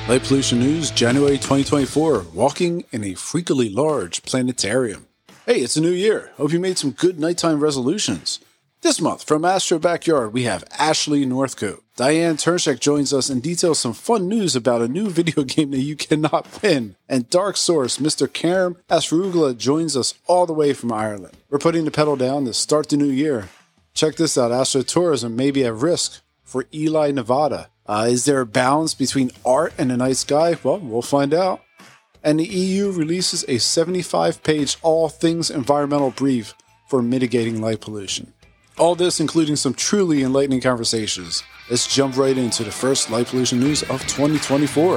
Light Pollution News, January 2024, walking in a freakily large planetarium. Hey, it's a new year. Hope you made some good nighttime resolutions. This month, from Astro Backyard, we have Ashley Northcote. Diane Turnshek joins us and details some fun news about a new video game that you cannot win. And Dark Source, Mr. Kerem Asrugla joins us all the way from Ireland. We're putting the pedal down to start the new year. Check this out, Astrotourism may be at risk for Ely, Nevada. Is there a balance between art and the night sky? Well, we'll find out. And the EU releases a 75-page all things environmental brief for mitigating light pollution. All this including some truly enlightening conversations. Let's jump right into the first light pollution news of 2024.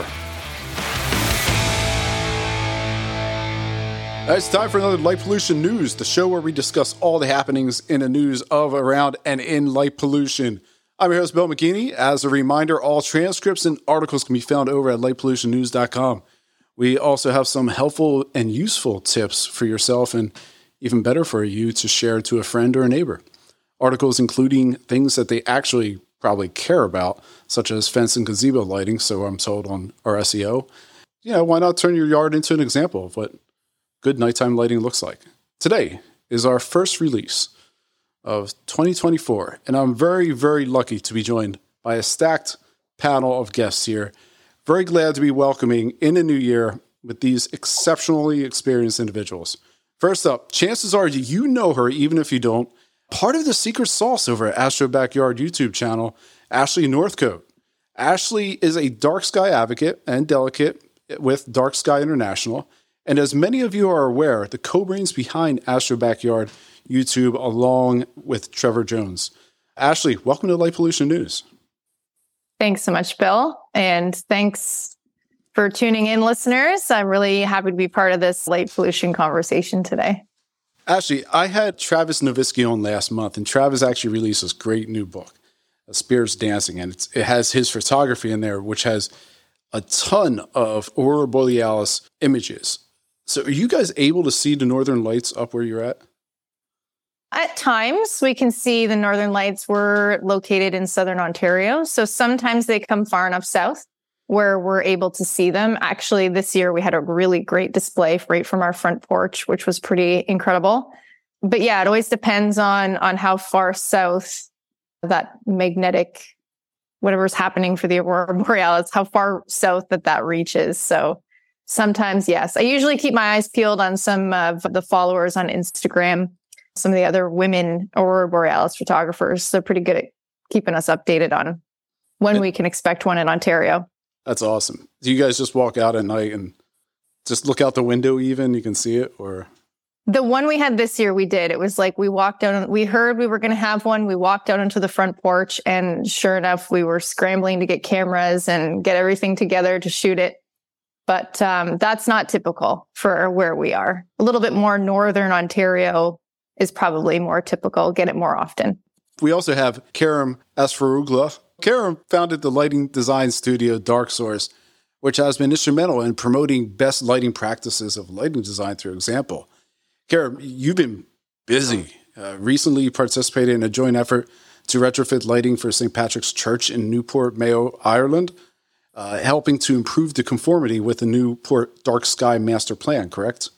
It's time for another Light Pollution News, the show where we discuss all the happenings in the news of, around, and in light pollution. I'm your host, Bill McKinney. As a reminder, all transcripts and articles can be found over at lightpollutionnews.com. We also have some helpful and useful tips for yourself, and even better for you to share to a friend or a neighbor. Articles including things that they actually probably care about, such as fence and gazebo lighting, so I'm told on our SEO. Why not turn your yard into an example of what good nighttime lighting looks like? Today is our first release of 2024, and I'm very, very lucky to be joined by a stacked panel of guests here. Very glad to be welcoming in the new year with these exceptionally experienced individuals. First up, chances are you know her, even if you don't. Part of the secret sauce over at Astro Backyard YouTube channel, Ashley Northcote. Ashley is a dark sky advocate and delegate with Dark Sky International, and as many of you are aware, the co-brains behind Astro Backyard YouTube along with Trevor Jones. Ashley, welcome to Light Pollution News. Thanks so much, Bill. And thanks for tuning in, listeners. I'm really happy to be part of this light pollution conversation today. Ashley, I had Travis Novitzky on last month, and Travis actually released this great new book, Spirits Dancing, and it has his photography in there, which has a ton of Aurora Borealis images. So are you guys able to see the northern lights up where you're at? At times, we can see the northern lights. We're located in southern Ontario, so sometimes they come far enough south where we're able to see them. Actually, this year we had a really great display right from our front porch, which was pretty incredible. But yeah, it always depends on how far south that magnetic, whatever's happening for the Aurora Borealis, how far south that reaches. So sometimes, yes. I usually keep my eyes peeled on some of the followers on Instagram, some of the other women Aurora Borealis photographers. They're pretty good at keeping us updated on when we can expect one in Ontario. That's awesome. Do you guys just walk out at night and just look out the window even? You can see it? Or the one we had this year, we did. It was like we walked out, we heard we were going to have one. We walked out onto the front porch, and sure enough, we were scrambling to get cameras and get everything together to shoot it. But that's not typical for where we are. A little bit more northern Ontario is probably more typical. Get it more often. We also have Kerem Asrugla. Kerem founded the lighting design studio Dark Source, which has been instrumental in promoting best lighting practices of lighting design through example. Kerem, you've been busy. Recently, you participated in a joint effort to retrofit lighting for St. Patrick's Church in Newport, Mayo, Ireland, helping to improve the conformity with the Newport Dark Sky Master Plan, correct?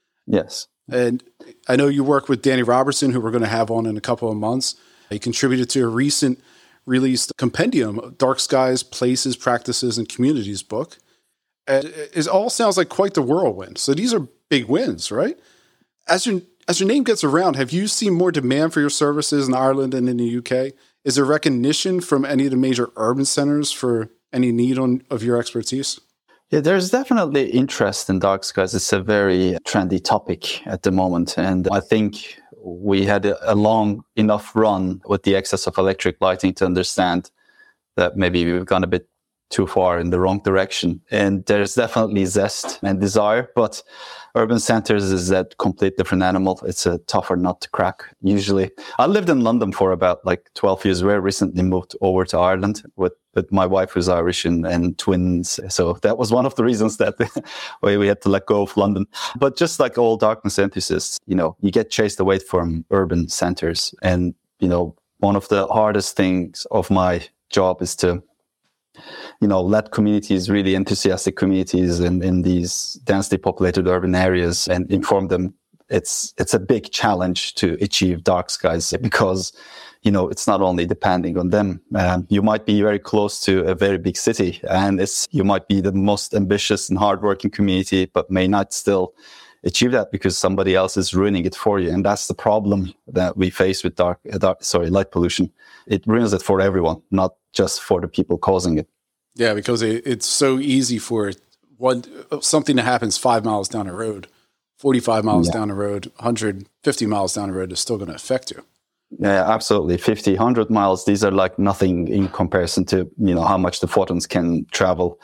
Yes. And I know you work with Danny Robertson, who we're going to have on in a couple of months. He contributed to a recent released compendium, Dark Skies, Places, Practices, and Communities book. And it all sounds like quite the whirlwind. So these are big wins, right? As your name gets around, have you seen more demand for your services in Ireland and in the UK? Is there recognition from any of the major urban centers for any need of your expertise? Yeah, there's definitely interest in dark skies. It's a very trendy topic at the moment. And I think we had a long enough run with the excess of electric lighting to understand that maybe we've gone a bit too far in the wrong direction. And there's definitely zest and desire, but urban centers is a complete different animal. It's a tougher nut to crack, usually. I lived in London for about 12 years. We recently moved over to Ireland with my wife, who's Irish, and twins. So that was one of the reasons that we had to let go of London. But just like all darkness enthusiasts, you get chased away from urban centers. And, one of the hardest things of my job is to led communities, really enthusiastic communities in these densely populated urban areas, and inform them it's a big challenge to achieve dark skies because, it's not only depending on them. You might be very close to a very big city, and you might be the most ambitious and hardworking community, but may not still achieve that because somebody else is ruining it for you. And that's the problem that we face with light pollution. It ruins it for everyone, not just for the people causing it. Yeah, because it's so easy for something that happens 5 miles down the road, 45 miles down the road, 150 miles down the road is still going to affect you. Yeah, absolutely. 50, 100 miles, these are like nothing in comparison to, how much the photons can travel.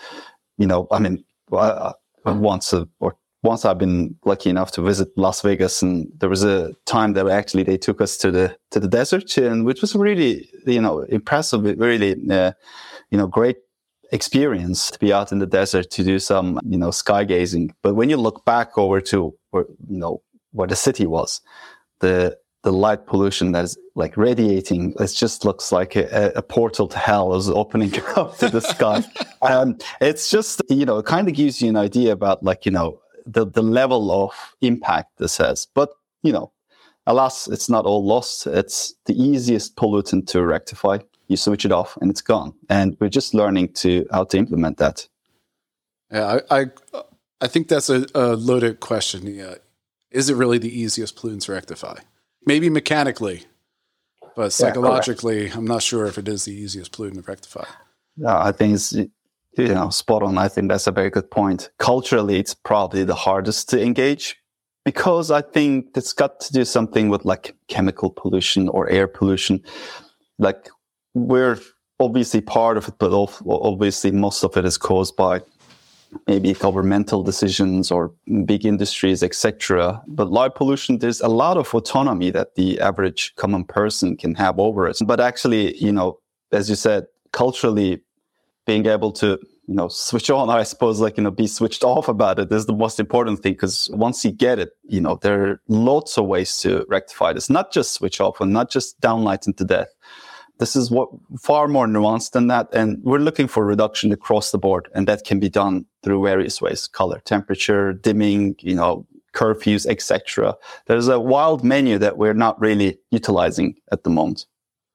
Once I've been lucky enough to visit Las Vegas, and there was a time that actually they took us to the desert, and which was really, impressive, really, great experience to be out in the desert to do some, sky gazing. But when you look back over to where the city was, the light pollution that is like radiating, it just looks like a portal to hell is opening up to the sky. It's just, it kind of gives you an idea about the level of impact this has. But, alas, it's not all lost. It's the easiest pollutant to rectify. You switch it off and it's gone. And we're just learning how to implement that. Yeah, I think that's a loaded question. Yeah. Is it really the easiest pollutant to rectify? Maybe mechanically, but psychologically, I'm not sure if it is the easiest pollutant to rectify. Yeah, I think it's, spot on. I think that's a very good point. Culturally, it's probably the hardest to engage because I think it's got to do something with like chemical pollution or air pollution. Like we're obviously part of it, but obviously most of it is caused by maybe governmental decisions or big industries, etc. But light pollution, there's a lot of autonomy that the average common person can have over it. But actually, as you said, culturally, being able to, switch on, I suppose, be switched off about it is the most important thing. Because once you get it, there are lots of ways to rectify this. Not just switch off and not just downlight into death. This is far more nuanced than that. And we're looking for reduction across the board. And that can be done through various ways: color, temperature, dimming, curfews, etc. There's a wild menu that we're not really utilizing at the moment.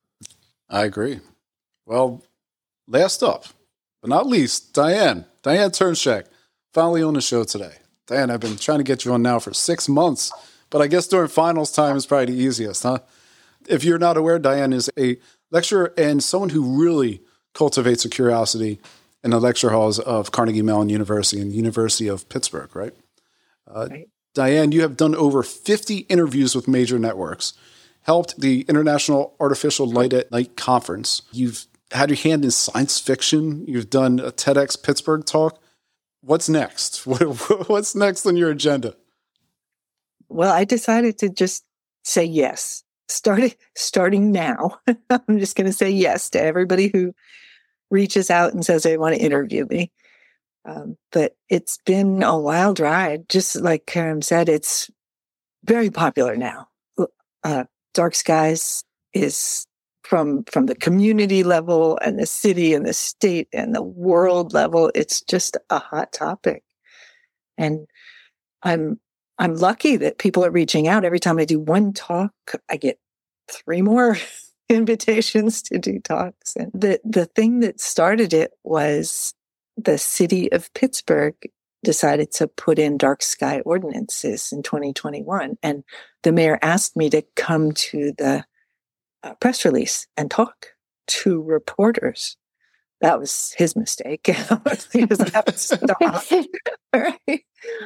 I agree. Well, last up, but not least, Diane Turnshek, finally on the show today. Diane, I've been trying to get you on now for 6 months, but I guess during finals time is probably the easiest, huh? If you're not aware, Diane is a lecturer and someone who really cultivates a curiosity in the lecture halls of Carnegie Mellon University and University of Pittsburgh, right? Right. Diane, you have done over 50 interviews with major networks, helped the International Artificial Light at Night Conference. You've had your hand in science fiction. You've done a TEDx Pittsburgh talk. What's next? What's next on your agenda? Well, I decided to just say yes. Starting now, I'm just going to say yes to everybody who reaches out and says they want to interview me. But it's been a wild ride. Just like Karim said, it's very popular now. Dark Skies is from the community level and the city and the state and the world level. It's just a hot topic. And I'm lucky that people are reaching out. Every time I do one talk, I get 3 more invitations to do talks. And the thing that started it was the city of Pittsburgh decided to put in dark sky ordinances in 2021. And the mayor asked me to come to the press release and talk to reporters. That was his mistake. He doesn't have to stop. Right?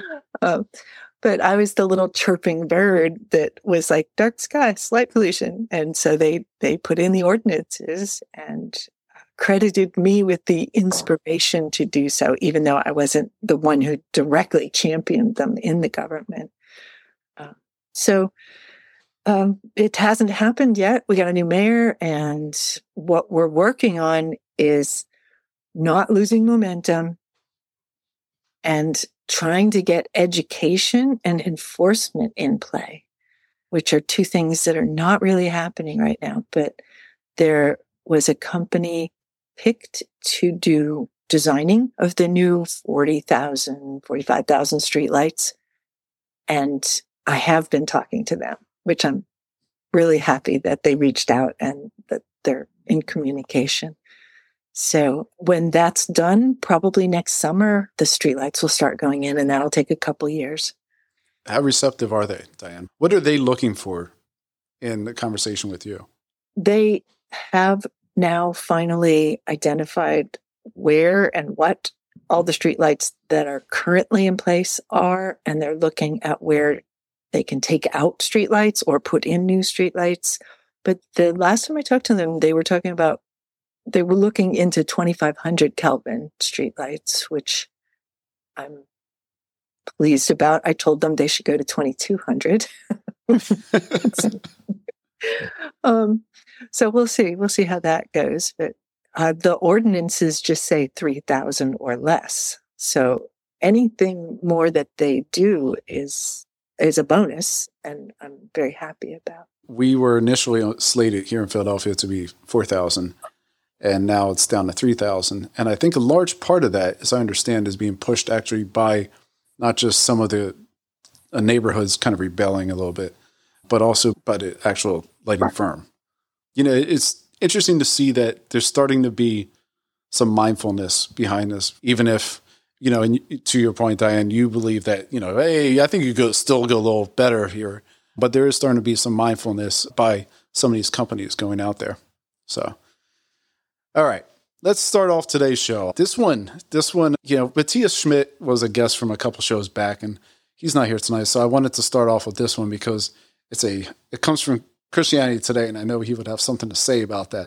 But I was the little chirping bird that was like, dark sky, light pollution. And so they put in the ordinances and credited me with the inspiration to do so, even though I wasn't the one who directly championed them in the government. So it hasn't happened yet. We got a new mayor, and what we're working on is not losing momentum and trying to get education and enforcement in play, which are 2 things that are not really happening right now. But there was a company, picked to do designing of the new 40,000, 45,000 streetlights. And I have been talking to them, which I'm really happy that they reached out and that they're in communication. So when that's done, probably next summer, the streetlights will start going in, and that'll take a couple years. How receptive are they, Diane? What are they looking for in the conversation with you? They have now finally identified where and what all the streetlights that are currently in place are, and they're looking at where they can take out streetlights or put in new streetlights. But the last time I talked to them, they were looking into 2,500 Kelvin streetlights, which I'm pleased about. I told them they should go to 2,200. So we'll see how that goes. But the ordinances just say 3,000 or less. So anything more that they do is a bonus, and I'm very happy about. We were initially slated here in Philadelphia to be 4,000, and now it's down to 3,000. And I think a large part of that, as I understand, is being pushed actually by not just some of the neighborhoods kind of rebelling a little bit, but also by the actual lighting firm. You know, it's interesting to see that there's starting to be some mindfulness behind this, even if, you know, and to your point, Diane, you believe that, you know, hey, I think you could still go a little better here. But there is starting to be some mindfulness by some of these companies going out there. So, all right, let's start off today's show. This one, you know, Matthias Schmidt was a guest from a couple shows back, and he's not here tonight. So I wanted to start off with this one because it comes from Christianity Today, and I know he would have something to say about that.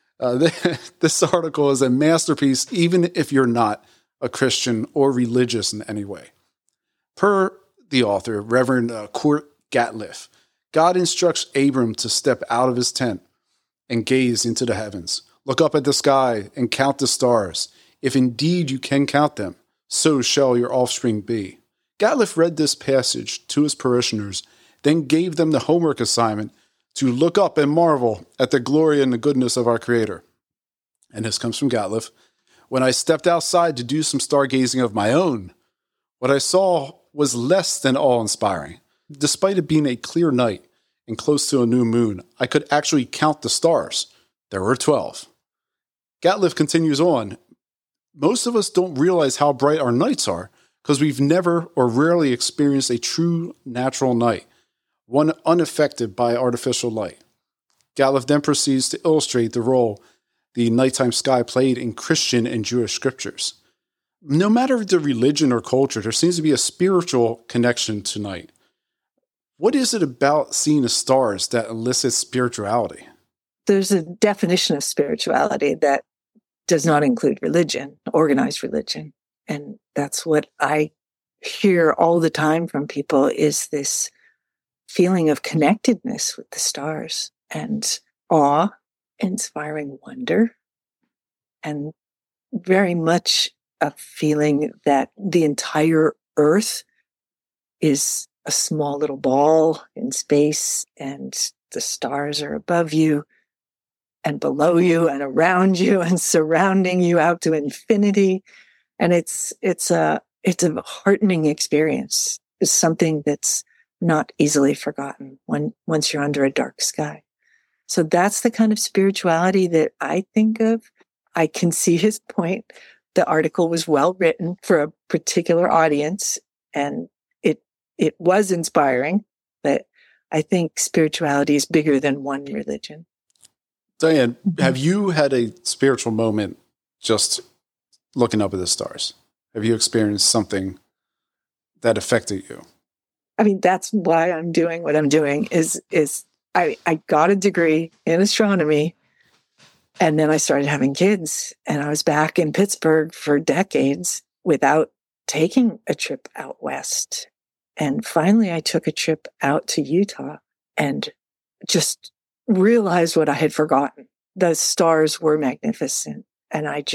This article is a masterpiece, even if you're not a Christian or religious in any way. Per the author, Reverend Kurt Gatliff, God instructs Abram to step out of his tent and gaze into the heavens. Look up at the sky and count the stars. If indeed you can count them, so shall your offspring be. Gatliff read this passage to his parishioners, then gave them the homework assignment to look up and marvel at the glory and the goodness of our Creator. And this comes from Gatliff. When I stepped outside to do some stargazing of my own, what I saw was less than awe-inspiring. Despite it being a clear night and close to a new moon, I could actually count the stars. There were 12. Gatliff continues on. Most of us don't realize how bright our nights are because we've never or rarely experienced a true natural night, one unaffected by artificial light. Gatliff then proceeds to illustrate the role the nighttime sky played in Christian and Jewish scriptures. No matter the religion or culture, there seems to be a spiritual connection to night. What is it about seeing the stars that elicits spirituality? There's a definition of spirituality that does not include religion, organized religion. And that's what I hear all the time from people, is this feeling of connectedness with the stars and awe, inspiring wonder, and very much a feeling that the entire earth is a small little ball in space, and the stars are above you and below you and around you and surrounding you out to infinity. And it's a heartening experience. It's something that's not easily forgotten once you're under a dark sky. So that's the kind of spirituality that I think of. I can see his point. The article was well written for a particular audience, and it was inspiring, but I think spirituality is bigger than one religion. Diane, have you had a spiritual moment just looking up at the stars? Have you experienced something that affected you? I mean, that's why I'm doing what I'm doing is I got a degree in astronomy, and then I started having kids, and I was back in Pittsburgh for decades without taking a trip out west. And finally I took a trip out to Utah and just realized what I had forgotten. The stars were magnificent. And I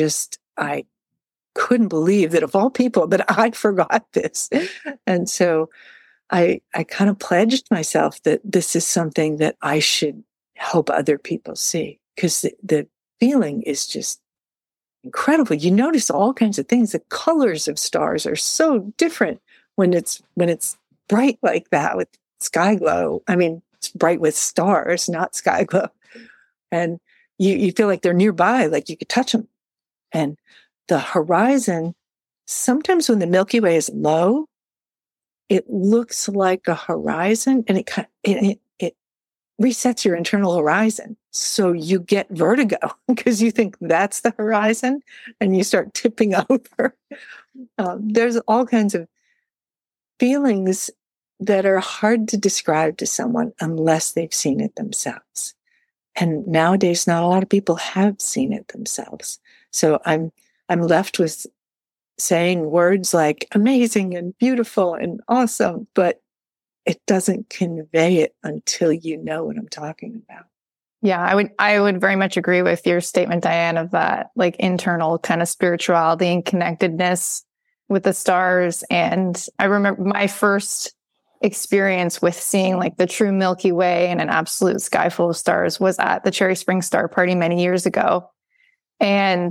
couldn't believe that of all people that I forgot this. And so I kind of pledged myself that this is something that I should help other people see, because the feeling is just incredible. You notice all kinds of things. The colors of stars are so different when it's bright like that with sky glow. I mean, it's bright with stars, not sky glow. And you feel like they're nearby, like you could touch them. And the horizon, sometimes when the Milky Way is low, it looks like a horizon, and it resets your internal horizon. So you get vertigo because you think that's the horizon and you start tipping over. There's all kinds of feelings that are hard to describe to someone unless they've seen it themselves. And nowadays, not a lot of people have seen it themselves. So I'm left with saying words like amazing and beautiful and awesome, but it doesn't convey it until you know what I'm talking about. Yeah, I would very much agree with your statement, Diane, of that like internal kind of spirituality and connectedness with the stars. And I remember my first experience with seeing like the true Milky Way and an absolute sky full of stars was at the Cherry Springs Star Party many years ago. And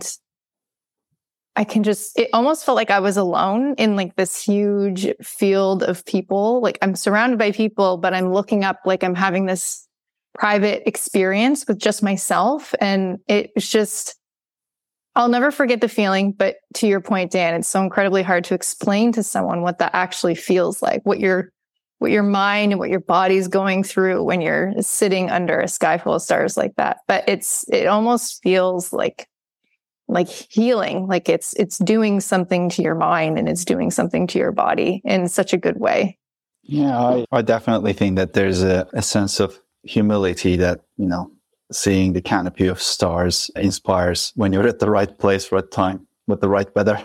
it almost felt like I was alone in like this huge field of people. Like I'm surrounded by people, but I'm looking up like I'm having this private experience with just myself. And it's just, I'll never forget the feeling. But to your point, Dan, it's so incredibly hard to explain to someone what that actually feels like, what your mind and what your body's going through when you're sitting under a sky full of stars like that. But it almost feels like healing, like it's doing something to your mind and it's doing something to your body in such a good way. Yeah, I definitely think that there's a sense of humility that, seeing the canopy of stars inspires when you're at the right place, right time, with the right weather.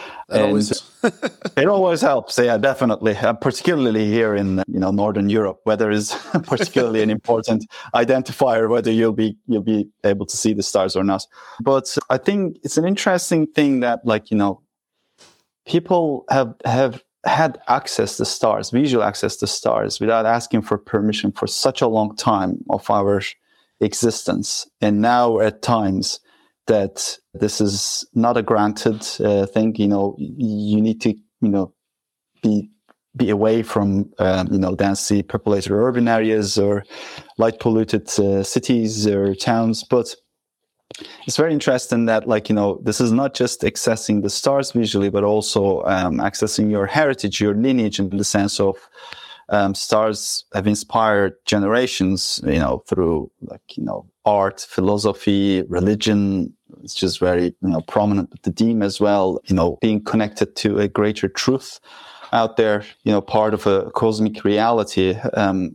It always helps. Yeah, definitely. Particularly here in Northern Europe, weather is particularly an important identifier whether you'll be able to see the stars or not. But I think it's an interesting thing that people have had access to stars, visual access to stars, without asking for permission for such a long time of our existence, and now at times that this is not a granted thing. You need to, be away from, densely populated urban areas or light polluted cities or towns. But it's very interesting that, this is not just accessing the stars visually, but also accessing your heritage, your lineage, in the sense of stars have inspired generations, through art, philosophy, religion. It's just very, prominent with the theme as well, being connected to a greater truth out there, part of a cosmic reality. And,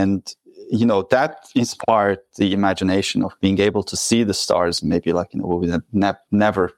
that inspired the imagination of being able to see the stars, maybe we would never,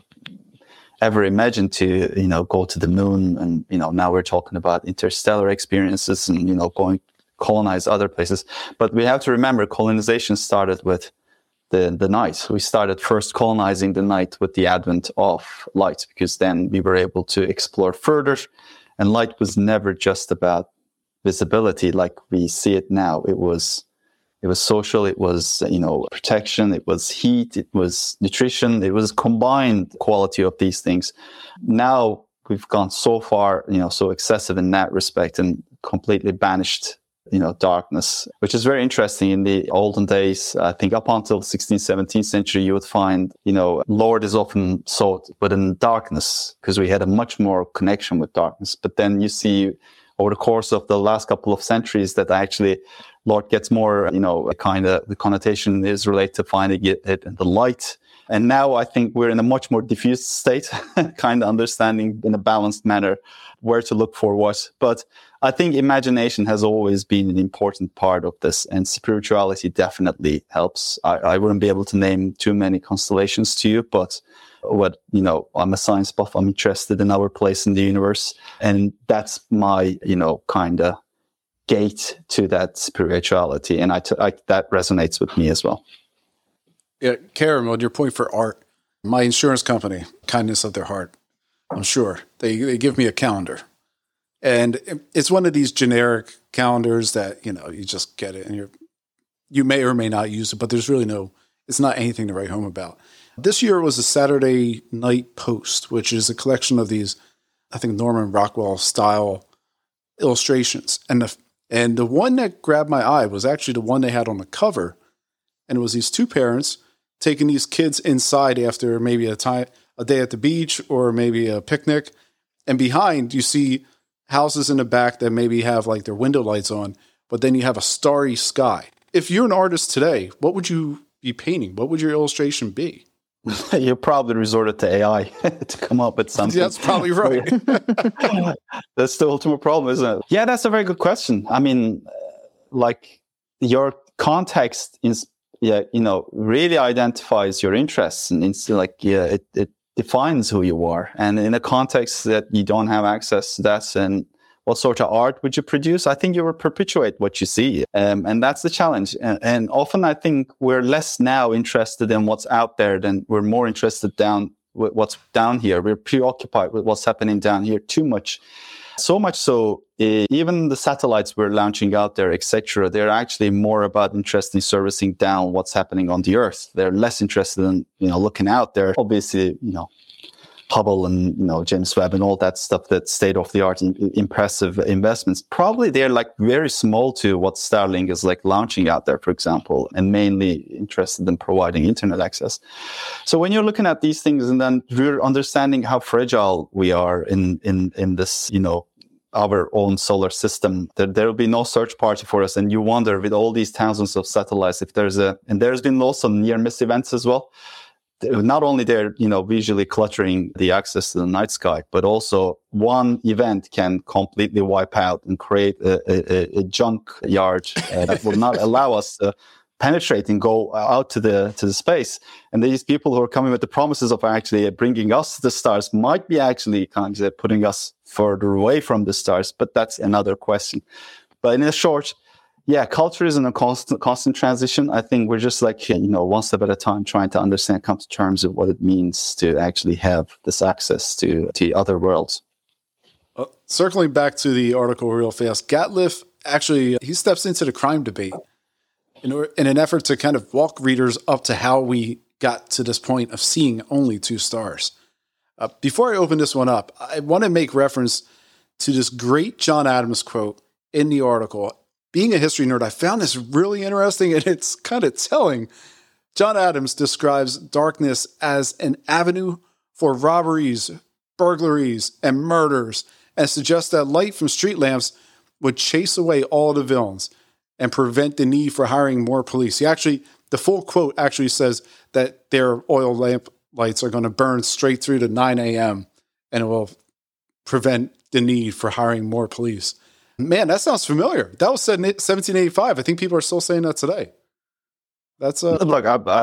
ever imagined to, go to the moon. And, now we're talking about interstellar experiences and, going colonize other places. But we have to remember colonization started with the night. We started first colonizing the night with the advent of light, because then we were able to explore further. And light was never just about visibility like we see it now. It was social, it was, protection, it was heat, it was nutrition, it was combined quality of these things. Now we've gone so far, so excessive in that respect and completely banished, darkness, which is very interesting. In the olden days, I think up until the 16th, 17th century, you would find, Lord is often sought within darkness because we had a much more connection with darkness. But then you see over the course of the last couple of centuries that actually Lord gets more, the connotation is related to finding it in the light. And now I think we're in a much more diffused state, kind of understanding in a balanced manner where to look for what. But I think imagination has always been an important part of this, and spirituality definitely helps. I wouldn't be able to name too many constellations to you, but I'm a science buff. I'm interested in our place in the universe. And that's my, kind of gate to that spirituality. And that resonates with me as well. Yeah, Karen, on your point for art, my insurance company, kindness of their heart, I'm sure, they give me a calendar. And it's one of these generic calendars that, you just get it and you may or may not use it, but there's really it's not anything to write home about. This year it was a Saturday Night Post, which is a collection of these, I think, Norman Rockwell style illustrations. And the one that grabbed my eye was actually the one they had on the cover. And it was these two parents taking these kids inside after maybe a day at the beach or maybe a picnic. And behind, you see houses in the back that maybe have like their window lights on, but then you have a starry sky. If you're an artist today, what would you be painting? What would your illustration be? You probably resorted to AI to come up with something. That's probably right. That's the ultimate problem, isn't it? Yeah, that's a very good question. I mean, like your context is, really identifies your interests, and it's like, it defines who you are. And in a context that you don't have access to that, and what sort of art would you produce? I think you will perpetuate what you see. And that's the challenge. And often I think we're less now interested in what's out there than we're more interested with what's down here. We're preoccupied with what's happening down here too much. So much so, even the satellites we're launching out there, etc., they're actually more about interest in servicing down what's happening on the Earth. They're less interested in, looking out there. Obviously, Hubble and, James Webb and all that stuff, that state-of-the-art impressive investments. Probably they're like very small to what Starlink is like launching out there, for example, and mainly interested in providing internet access. So when you're looking at these things and then you're understanding how fragile we are in this, our own solar system, there will be no search party for us. And you wonder with all these thousands of satellites, if and there's been lots of near miss events as well. Not only they're, visually cluttering the access to the night sky, but also one event can completely wipe out and create a junk yard that will not allow us to penetrate and go out to the space. And these people who are coming with the promises of actually bringing us to the stars might be actually kind of putting us further away from the stars, but that's another question. But in a short, culture is in a constant transition. I think we're just like, one step at a time trying to understand, come to terms of what it means to actually have this access to other worlds. Circling back to the article real fast, Gatlif actually, he steps into the crime debate in an effort to kind of walk readers up to how we got to this point of seeing only two stars. Before I open this one up, I want to make reference to this great John Adams quote in the article. Being a history nerd, I found this really interesting, and it's kind of telling. John Adams describes darkness as an avenue for robberies, burglaries, and murders, and suggests that light from street lamps would chase away all the villains and prevent the need for hiring more police. The full quote actually says that their oil lamp lights are going to burn straight through to 9 a.m., and it will prevent the need for hiring more police. Man, that sounds familiar. That was said in 1785. I think people are still saying that today. That's Look,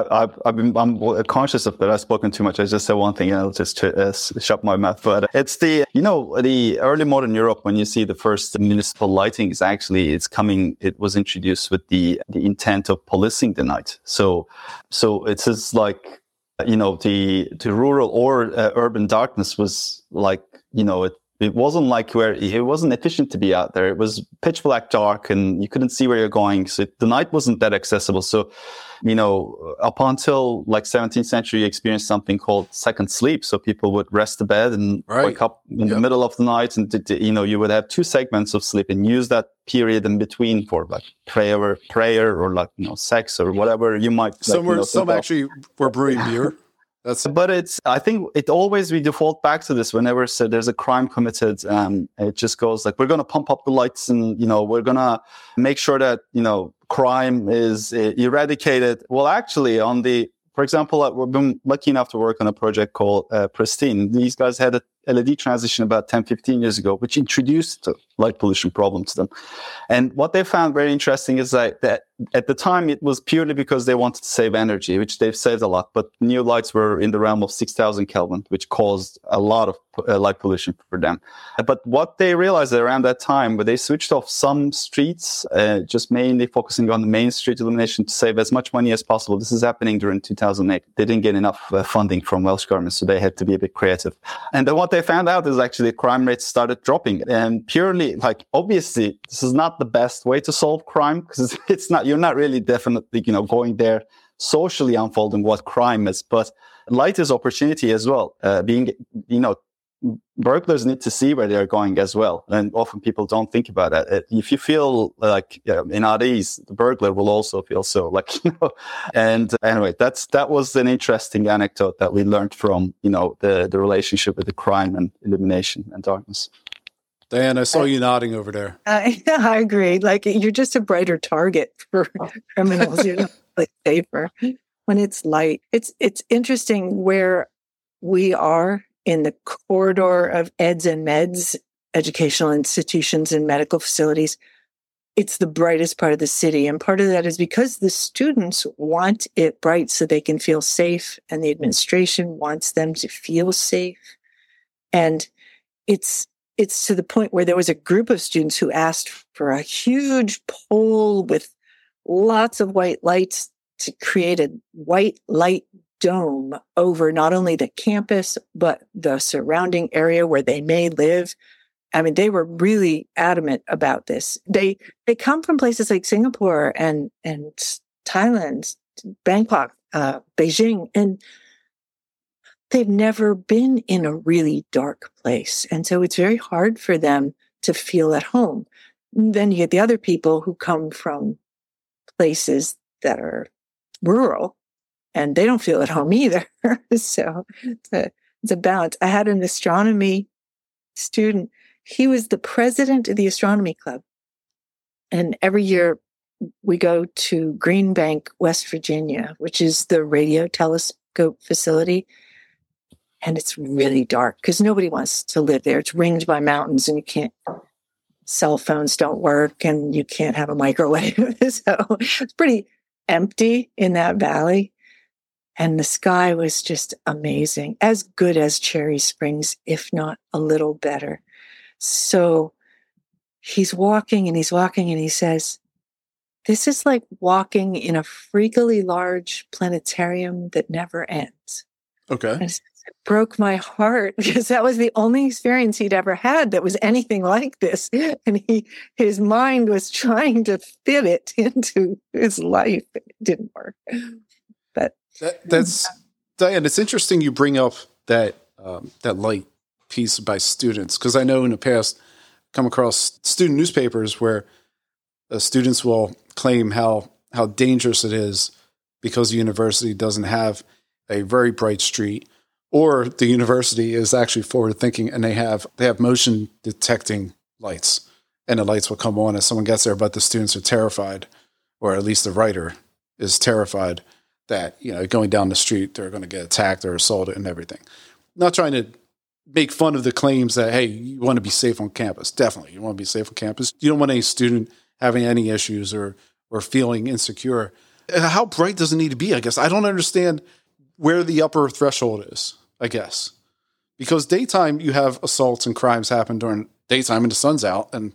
I'm conscious of that. I've spoken too much. I just said one thing and I'll just shut my mouth. But it's the early modern Europe, when you see the first municipal lighting it was introduced with the intent of policing the night. So it's just like, the rural or urban darkness was like, it wasn't like it wasn't efficient to be out there. It was pitch black dark and you couldn't see where you're going. So the night wasn't that accessible. So, up until like 17th century, you experienced something called second sleep. So people would rest the bed and wake up in the middle of the night. And, you would have two segments of sleep and use that period in between for like prayer or like, sex or whatever you might. Some actually were brewing beer. But I think we default back to this whenever there's a crime committed. It just goes like, we're going to pump up the lights and, we're going to make sure that, crime is eradicated. Well, actually for example, we've been lucky enough to work on a project called Pristine. These guys had a LED transition about 10, 15 years ago, which introduced the light pollution problem to them. And what they found very interesting is that at the time, it was purely because they wanted to save energy, which they've saved a lot. But new lights were in the realm of 6,000 Kelvin, which caused a lot of light pollution for them. But what they realized around that time, they switched off some streets, just mainly focusing on the main street illumination to save as much money as possible. This is happening during 2008. They didn't get enough funding from Welsh government, so they had to be a bit creative. And then what they found out is actually crime rates started dropping. And purely, obviously, this is not the best way to solve crime, because you're not really definitely, going there socially unfolding what crime is. But light is opportunity as well. Burglars need to see where they're going as well. And often people don't think about that. If you feel like in at ease, the burglar will also feel so. And anyway, that was an interesting anecdote that we learned from, the relationship with the crime and illumination and darkness. Diane, I saw you nodding over there. I agree. You're just a brighter target for criminals. You're not safer when it's light. It's interesting where we are in the corridor of eds and meds, educational institutions and medical facilities. It's the brightest part of the city. And part of that is because the students want it bright so they can feel safe, and the administration wants them to feel safe. And it's to the point where there was a group of students who asked for a huge pole with lots of white lights to create a white light dome over not only the campus, but the surrounding area where they may live. I mean, they were really adamant about this. They come from places like Singapore and Thailand, Bangkok, Beijing, and they've never been in a really dark place. And so it's very hard for them to feel at home. And then you get the other people who come from places that are rural, and they don't feel at home either. So it's a balance. I had an astronomy student. He was the president of the astronomy club. And every year we go to Green Bank, West Virginia, which is the radio telescope facility. And it's really dark because nobody wants to live there. It's ringed by mountains, and cell phones don't work, and you can't have a microwave. So it's pretty empty in that valley. And the sky was just amazing, as good as Cherry Springs, if not a little better. So he's walking and he says, this is like walking in a freakily large planetarium that never ends. Okay. And it broke my heart because that was the only experience he'd ever had that was anything like this. And his mind was trying to fit it into his life. It didn't work. But that's Diane. It's interesting you bring up that light piece by students, because I know in the past come across student newspapers where students will claim how dangerous it is because the university doesn't have a very bright street, or the university is actually forward thinking and they have motion detecting lights, and the lights will come on as someone gets there, but the students are terrified, or at least the writer is terrified that, going down the street, they're going to get attacked or assaulted and everything. Not trying to make fun of the claims that, hey, you want to be safe on campus. Definitely, you want to be safe on campus. You don't want any student having any issues or feeling insecure. How bright does it need to be? I guess I don't understand where the upper threshold is, I guess. Because daytime, you have assaults and crimes happen during daytime and the sun's out. And,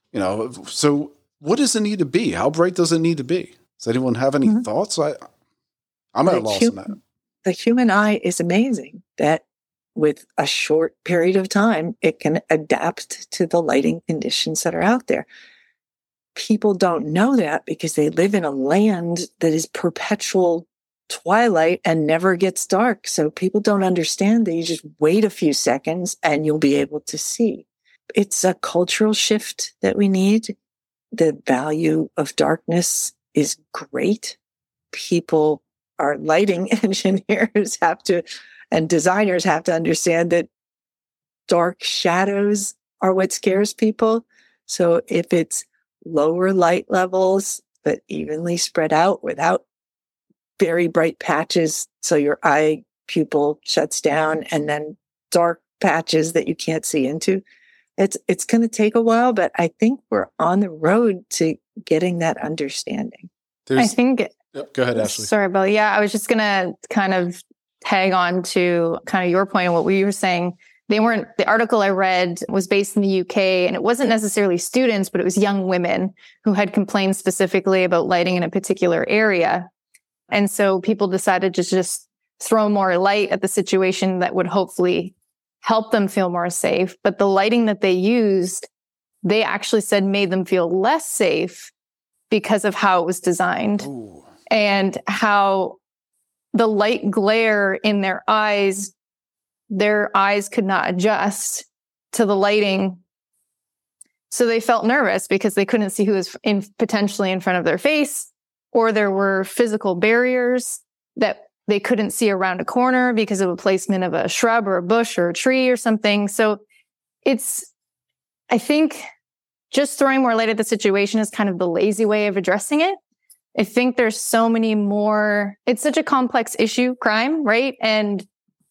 so what does it need to be? How bright does it need to be? Does anyone have any thoughts? I'm at a loss on that. The human eye is amazing that with a short period of time, it can adapt to the lighting conditions that are out there. People don't know that because they live in a land that is perpetual twilight and never gets dark. So people don't understand that you just wait a few seconds and you'll be able to see. It's a cultural shift that we need. The value of darkness is great. People, our lighting engineers and designers have to understand that dark shadows are what scares people. So if it's lower light levels, but evenly spread out without very bright patches, so your eye pupil shuts down, and then dark patches that you can't see into, it's going to take a while, but I think we're on the road to getting that understanding. Go ahead, Ashley. Sorry, Bill. Yeah, I was just going to kind of tag on to kind of your point and what we were saying. The article I read was based in the UK, and it wasn't necessarily students, but it was young women who had complained specifically about lighting in a particular area. And so people decided to just throw more light at the situation that would hopefully help them feel more safe. But the lighting that they used, they actually said made them feel less safe because of how it was designed. Ooh. And how the light glare in their eyes could not adjust to the lighting. So they felt nervous because they couldn't see who was potentially in front of their face, or there were physical barriers that they couldn't see around a corner because of a placement of a shrub or a bush or a tree or something. So I think just throwing more light at the situation is kind of the lazy way of addressing it. I think there's so many more, it's such a complex issue, crime, right? And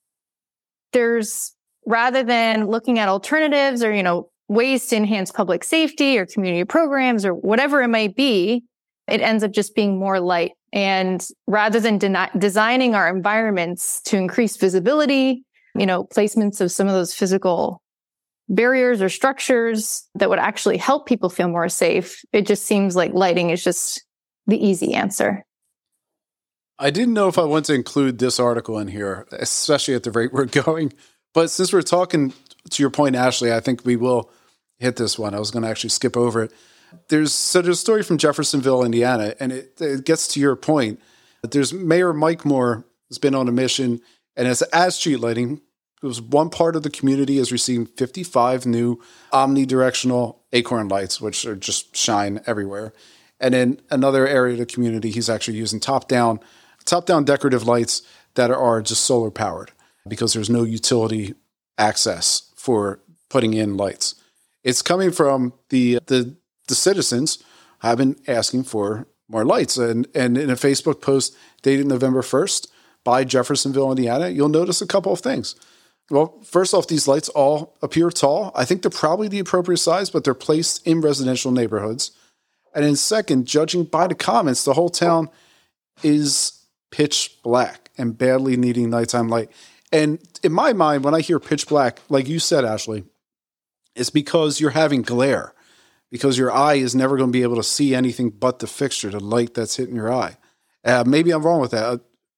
rather than looking at alternatives or, ways to enhance public safety or community programs or whatever it might be, it ends up just being more light. And rather than designing our environments to increase visibility, placements of some of those physical barriers or structures that would actually help people feel more safe, it just seems like lighting is just the easy answer. I didn't know if I want to include this article in here, especially at the rate we're going. But since we're talking to your point, Ashley, I think we will hit this one. I was going to actually skip over it. There's a story from Jeffersonville, Indiana, and it gets to your point. There's Mayor Mike Moore has been on a mission, and as street lighting, it was one part of the community is receiving 55 new omnidirectional acorn lights, which are just shine everywhere. And in another area of the community, he's actually using top-down decorative lights that are just solar powered because there's no utility access for putting in lights. It's coming from the citizens have been asking for more lights. And in a Facebook post dated November 1st by Jeffersonville, Indiana, you'll notice a couple of things. Well, first off, these lights all appear tall. I think they're probably the appropriate size, but they're placed in residential neighborhoods. And then second, judging by the comments, the whole town is pitch black and badly needing nighttime light. And in my mind, when I hear pitch black, like you said, Ashley, it's because you're having glare, because your eye is never going to be able to see anything but the fixture, the light that's hitting your eye. Maybe I'm wrong with that.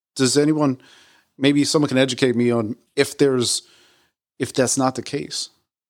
Maybe someone can educate me on if that's not the case.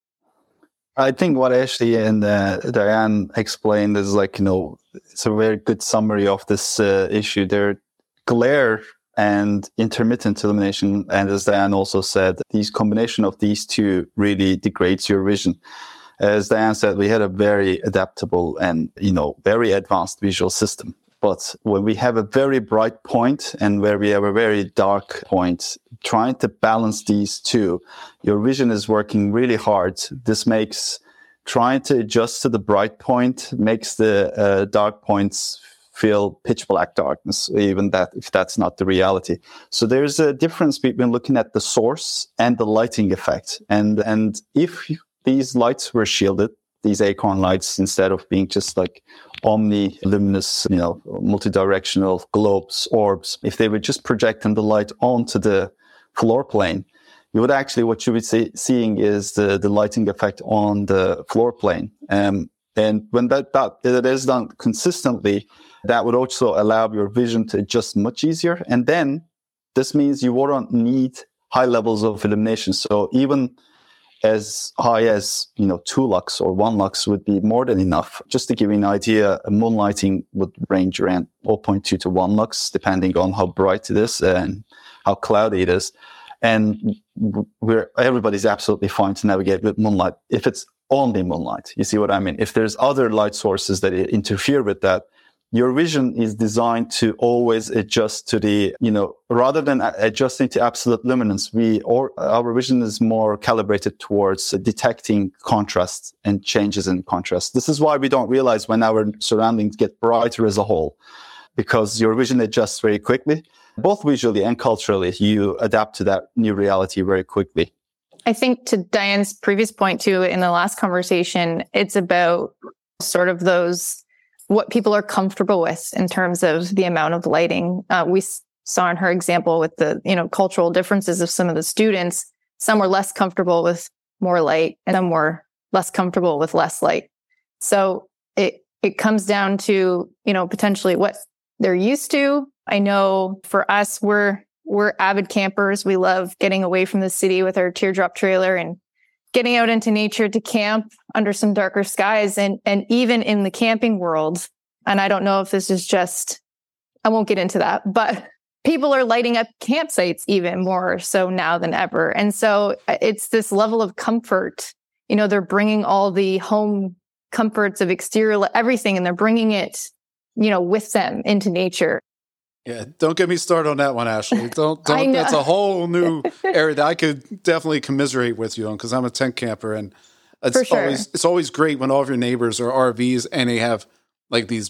I think what Ashley and Diane explained is it's a very good summary of this issue. There, glare and intermittent illumination, and as Diane also said, these combination of these two really degrades your vision. As Diane said, we had a very adaptable and very advanced visual system. But when we have a very bright point and where we have a very dark point, trying to balance these two, your vision is working really hard. This makes trying to adjust to the bright point makes the dark points feel pitch black darkness, even if that's not the reality. So there's a difference between looking at the source and the lighting effect. And if these lights were shielded, these acorn lights, instead of being just like omni-luminous, multi-directional globes, orbs, if they were just projecting the light onto the floor plane, what you would be seeing is the lighting effect on the floor plane. And when that is done consistently, that would also allow your vision to adjust much easier. And then this means you won't need high levels of illumination. So even as high as 2 lux or 1 lux would be more than enough. Just to give you an idea, moonlighting would range around 0.2 to 1 lux, depending on how bright it is and how cloudy it is. And everybody's absolutely fine to navigate with moonlight if it's only moonlight. You see what I mean? If there's other light sources that interfere with that, your vision is designed to always adjust to the, rather than adjusting to absolute luminance, our vision is more calibrated towards detecting contrast and changes in contrast. This is why we don't realize when our surroundings get brighter as a whole, because your vision adjusts very quickly. Both visually and culturally, you adapt to that new reality very quickly. I think to Diane's previous point too, in the last conversation, it's about sort of what people are comfortable with in terms of the amount of lighting. We saw in her example with the, cultural differences of some of the students. Some were less comfortable with more light and some were less comfortable with less light. So it comes down to, potentially what they're used to. I know for us, we're avid campers. We love getting away from the city with our teardrop trailer and getting out into nature to camp under some darker skies. And even in the camping world, and I don't know if this is I won't get into that, but people are lighting up campsites even more so now than ever. And so it's this level of comfort. You know, they're bringing all the home comforts of exterior, everything, and they're bringing it, you know, with them into nature. Yeah, don't get me started on that one, Ashley. Don't. That's a whole new area that I could definitely commiserate with you on, because I'm a tent camper, and it's always great when all of your neighbors are RVs and they have like these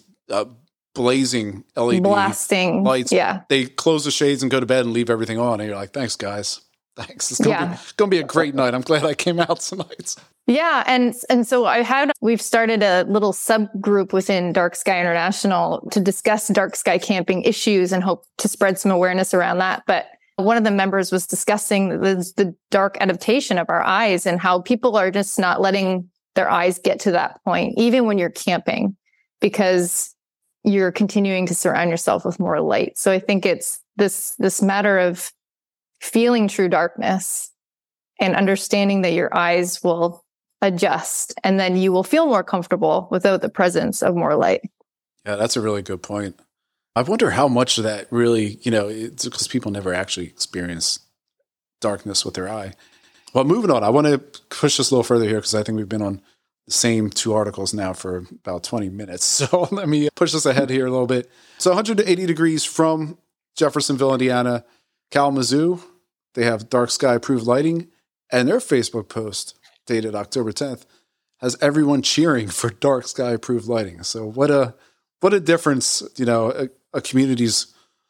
blazing LED blasting lights. Yeah, they close the shades and go to bed and leave everything on, and you're like, "Thanks, guys. Thanks. It's gonna be a great night. I'm glad I came out tonight." Yeah. And so we've started a little subgroup within Dark Sky International to discuss dark sky camping issues and hope to spread some awareness around that. But one of the members was discussing the dark adaptation of our eyes and how people are just not letting their eyes get to that point, even when you're camping, because you're continuing to surround yourself with more light. So I think it's this matter of feeling true darkness and understanding that your eyes will adjust, and then you will feel more comfortable without the presence of more light. Yeah, that's a really good point. I wonder how much of that really, it's because people never actually experience darkness with their eye. Well, moving on, I want to push this a little further here because I think we've been on the same two articles now for about 20 minutes. So let me push this ahead here a little bit. So 180 degrees from Jeffersonville, Indiana, Kalamazoo, they have dark sky approved lighting, and their Facebook post dated October 10th, has everyone cheering for dark sky approved lighting. So what a difference, a community's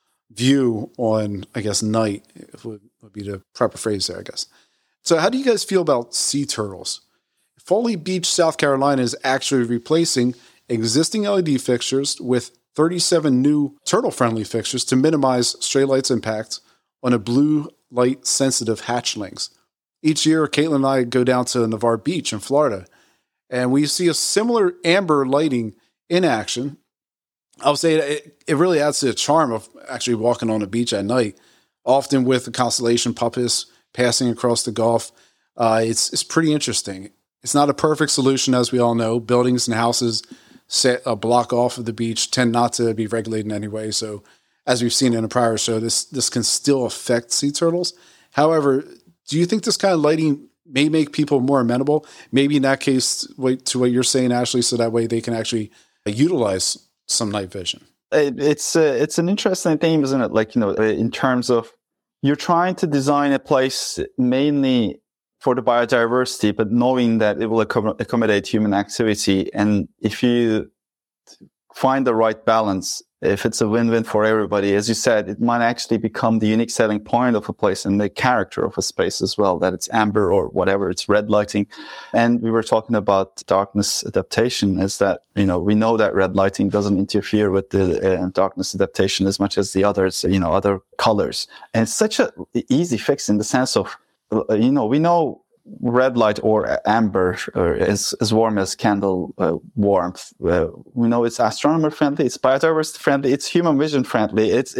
view on, I guess, night would be the proper phrase there, I guess. So how do you guys feel about sea turtles? Foley Beach, South Carolina is actually replacing existing LED fixtures with 37 new turtle-friendly fixtures to minimize stray light's impact on a blue light sensitive hatchlings. Each year, Caitlin and I go down to Navarre Beach in Florida, and we see a similar amber lighting in action. I would say it really adds to the charm of actually walking on the beach at night, often with the constellation Puppis passing across the Gulf. It's pretty interesting. It's not a perfect solution, as we all know. Buildings and houses set a block off of the beach tend not to be regulated in any way. So, as we've seen in a prior show, this can still affect sea turtles. However, do you think this kind of lighting may make people more amenable? Maybe in that case, to what you're saying, Ashley, so that way they can actually utilize some night vision. It's an interesting theme, isn't it? Like, in terms of you're trying to design a place mainly for the biodiversity, but knowing that it will accommodate human activity. And if you find the right balance, if it's a win-win for everybody, as you said, it might actually become the unique selling point of a place and the character of a space as well, that it's amber or whatever, it's red lighting. And we were talking about darkness adaptation, is that, we know that red lighting doesn't interfere with the darkness adaptation as much as the others, other colors. And it's such an easy fix in the sense of, we know red light or amber is as warm as candle warmth. We know it's astronomer friendly, it's biodiversity friendly, it's human vision friendly. It's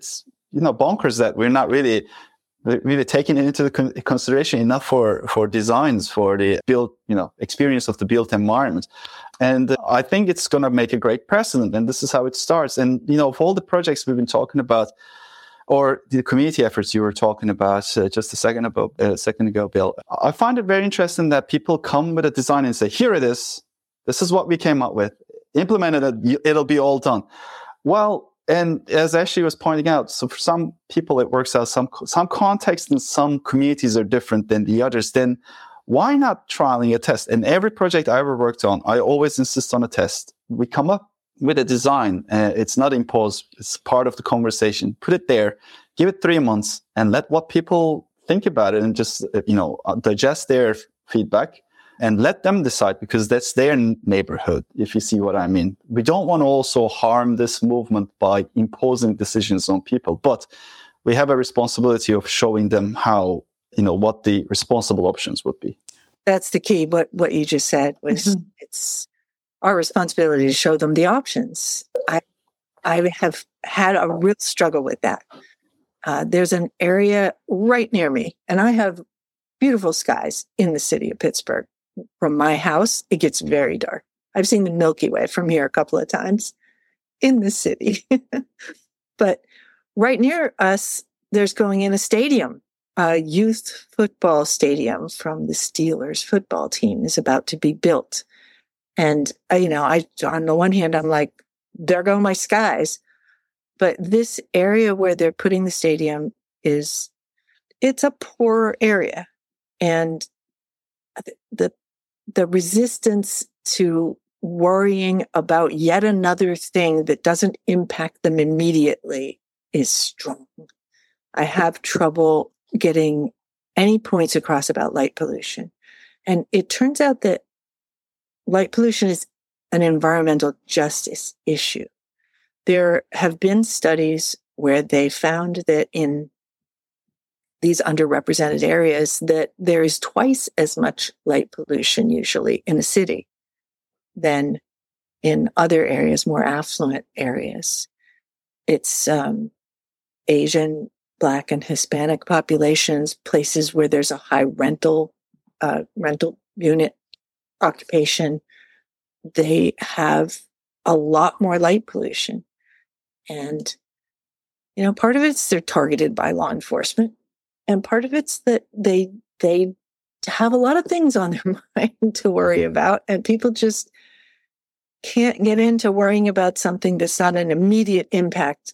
bonkers that we're not really taking it into consideration enough for designs for the built experience of the built environment. And I think it's going to make a great precedent. And this is how it starts. And of all the projects we've been talking about, or the community efforts you were talking about just a second ago, Bill, I find it very interesting that people come with a design and say, here it is. This is what we came up with. Implemented it, it'll be all done. Well, and as Ashley was pointing out, so for some people it works out, some contexts and some communities are different than the others, then why not trialing a test? And every project I ever worked on, I always insist on a test. We come up with a design, it's not imposed, it's part of the conversation. Put it there, give it 3 months, and let what people think about it and just, digest their feedback and let them decide, because that's their neighborhood, if you see what I mean. We don't want to also harm this movement by imposing decisions on people, but we have a responsibility of showing them how, what the responsible options would be. That's the key. What you just said was it's our responsibility to show them the options. I have had a real struggle with that. There's an area right near me, and I have beautiful skies in the city of Pittsburgh. From my house, it gets very dark. I've seen the Milky Way from here a couple of times in the city. But right near us, there's going in a stadium. A youth football stadium from the Steelers football team is about to be built. And, I on the one hand, I'm like, there go my skies. But this area where they're putting the stadium it's a poor area. And the resistance to worrying about yet another thing that doesn't impact them immediately is strong. I have trouble getting any points across about light pollution. And it turns out that light pollution is an environmental justice issue. There have been studies where they found that in these underrepresented areas that there is twice as much light pollution usually in a city than in other areas, more affluent areas. It's Asian, Black, and Hispanic populations, places where there's a high rental unit occupation. They have a lot more light pollution. And, part of it's they're targeted by law enforcement. And part of it's that they have a lot of things on their mind to worry about. And people just can't get into worrying about something that's not an immediate impact,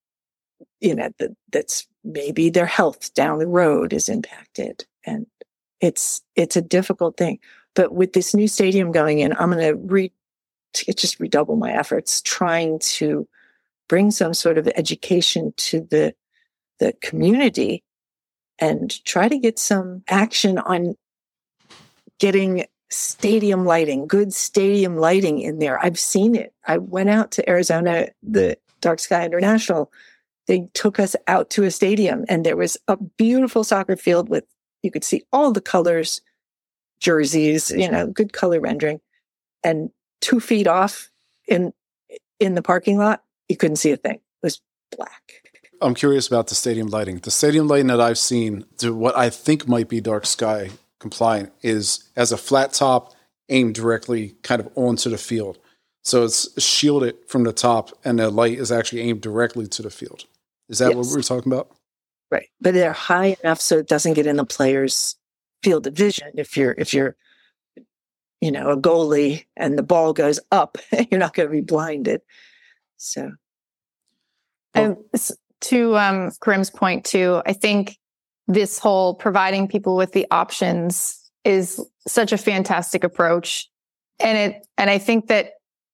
that's maybe their health down the road is impacted. And it's a difficult thing. But with this new stadium going in, I'm going to just redouble my efforts trying to bring some sort of education to the community and try to get some action on getting stadium lighting, good stadium lighting in there. I've seen it. I went out to Arizona, the Dark Sky International. They took us out to a stadium and there was a beautiful soccer field with, you could see all the colors, jerseys, good color rendering. And 2 feet off in the parking lot, you couldn't see a thing. It was black. I'm curious about the stadium lighting. The stadium lighting that I've seen, to what I think might be dark sky compliant, is as a flat top aimed directly kind of onto the field. So it's shielded from the top and the light is actually aimed directly to the field. Is that what we're talking about? Right. But they're high enough so it doesn't get in the player's field of vision. If you're a goalie and the ball goes up, you're not going to be blinded. So. To Karim's point too, I think this whole providing people with the options is such a fantastic approach. And I think that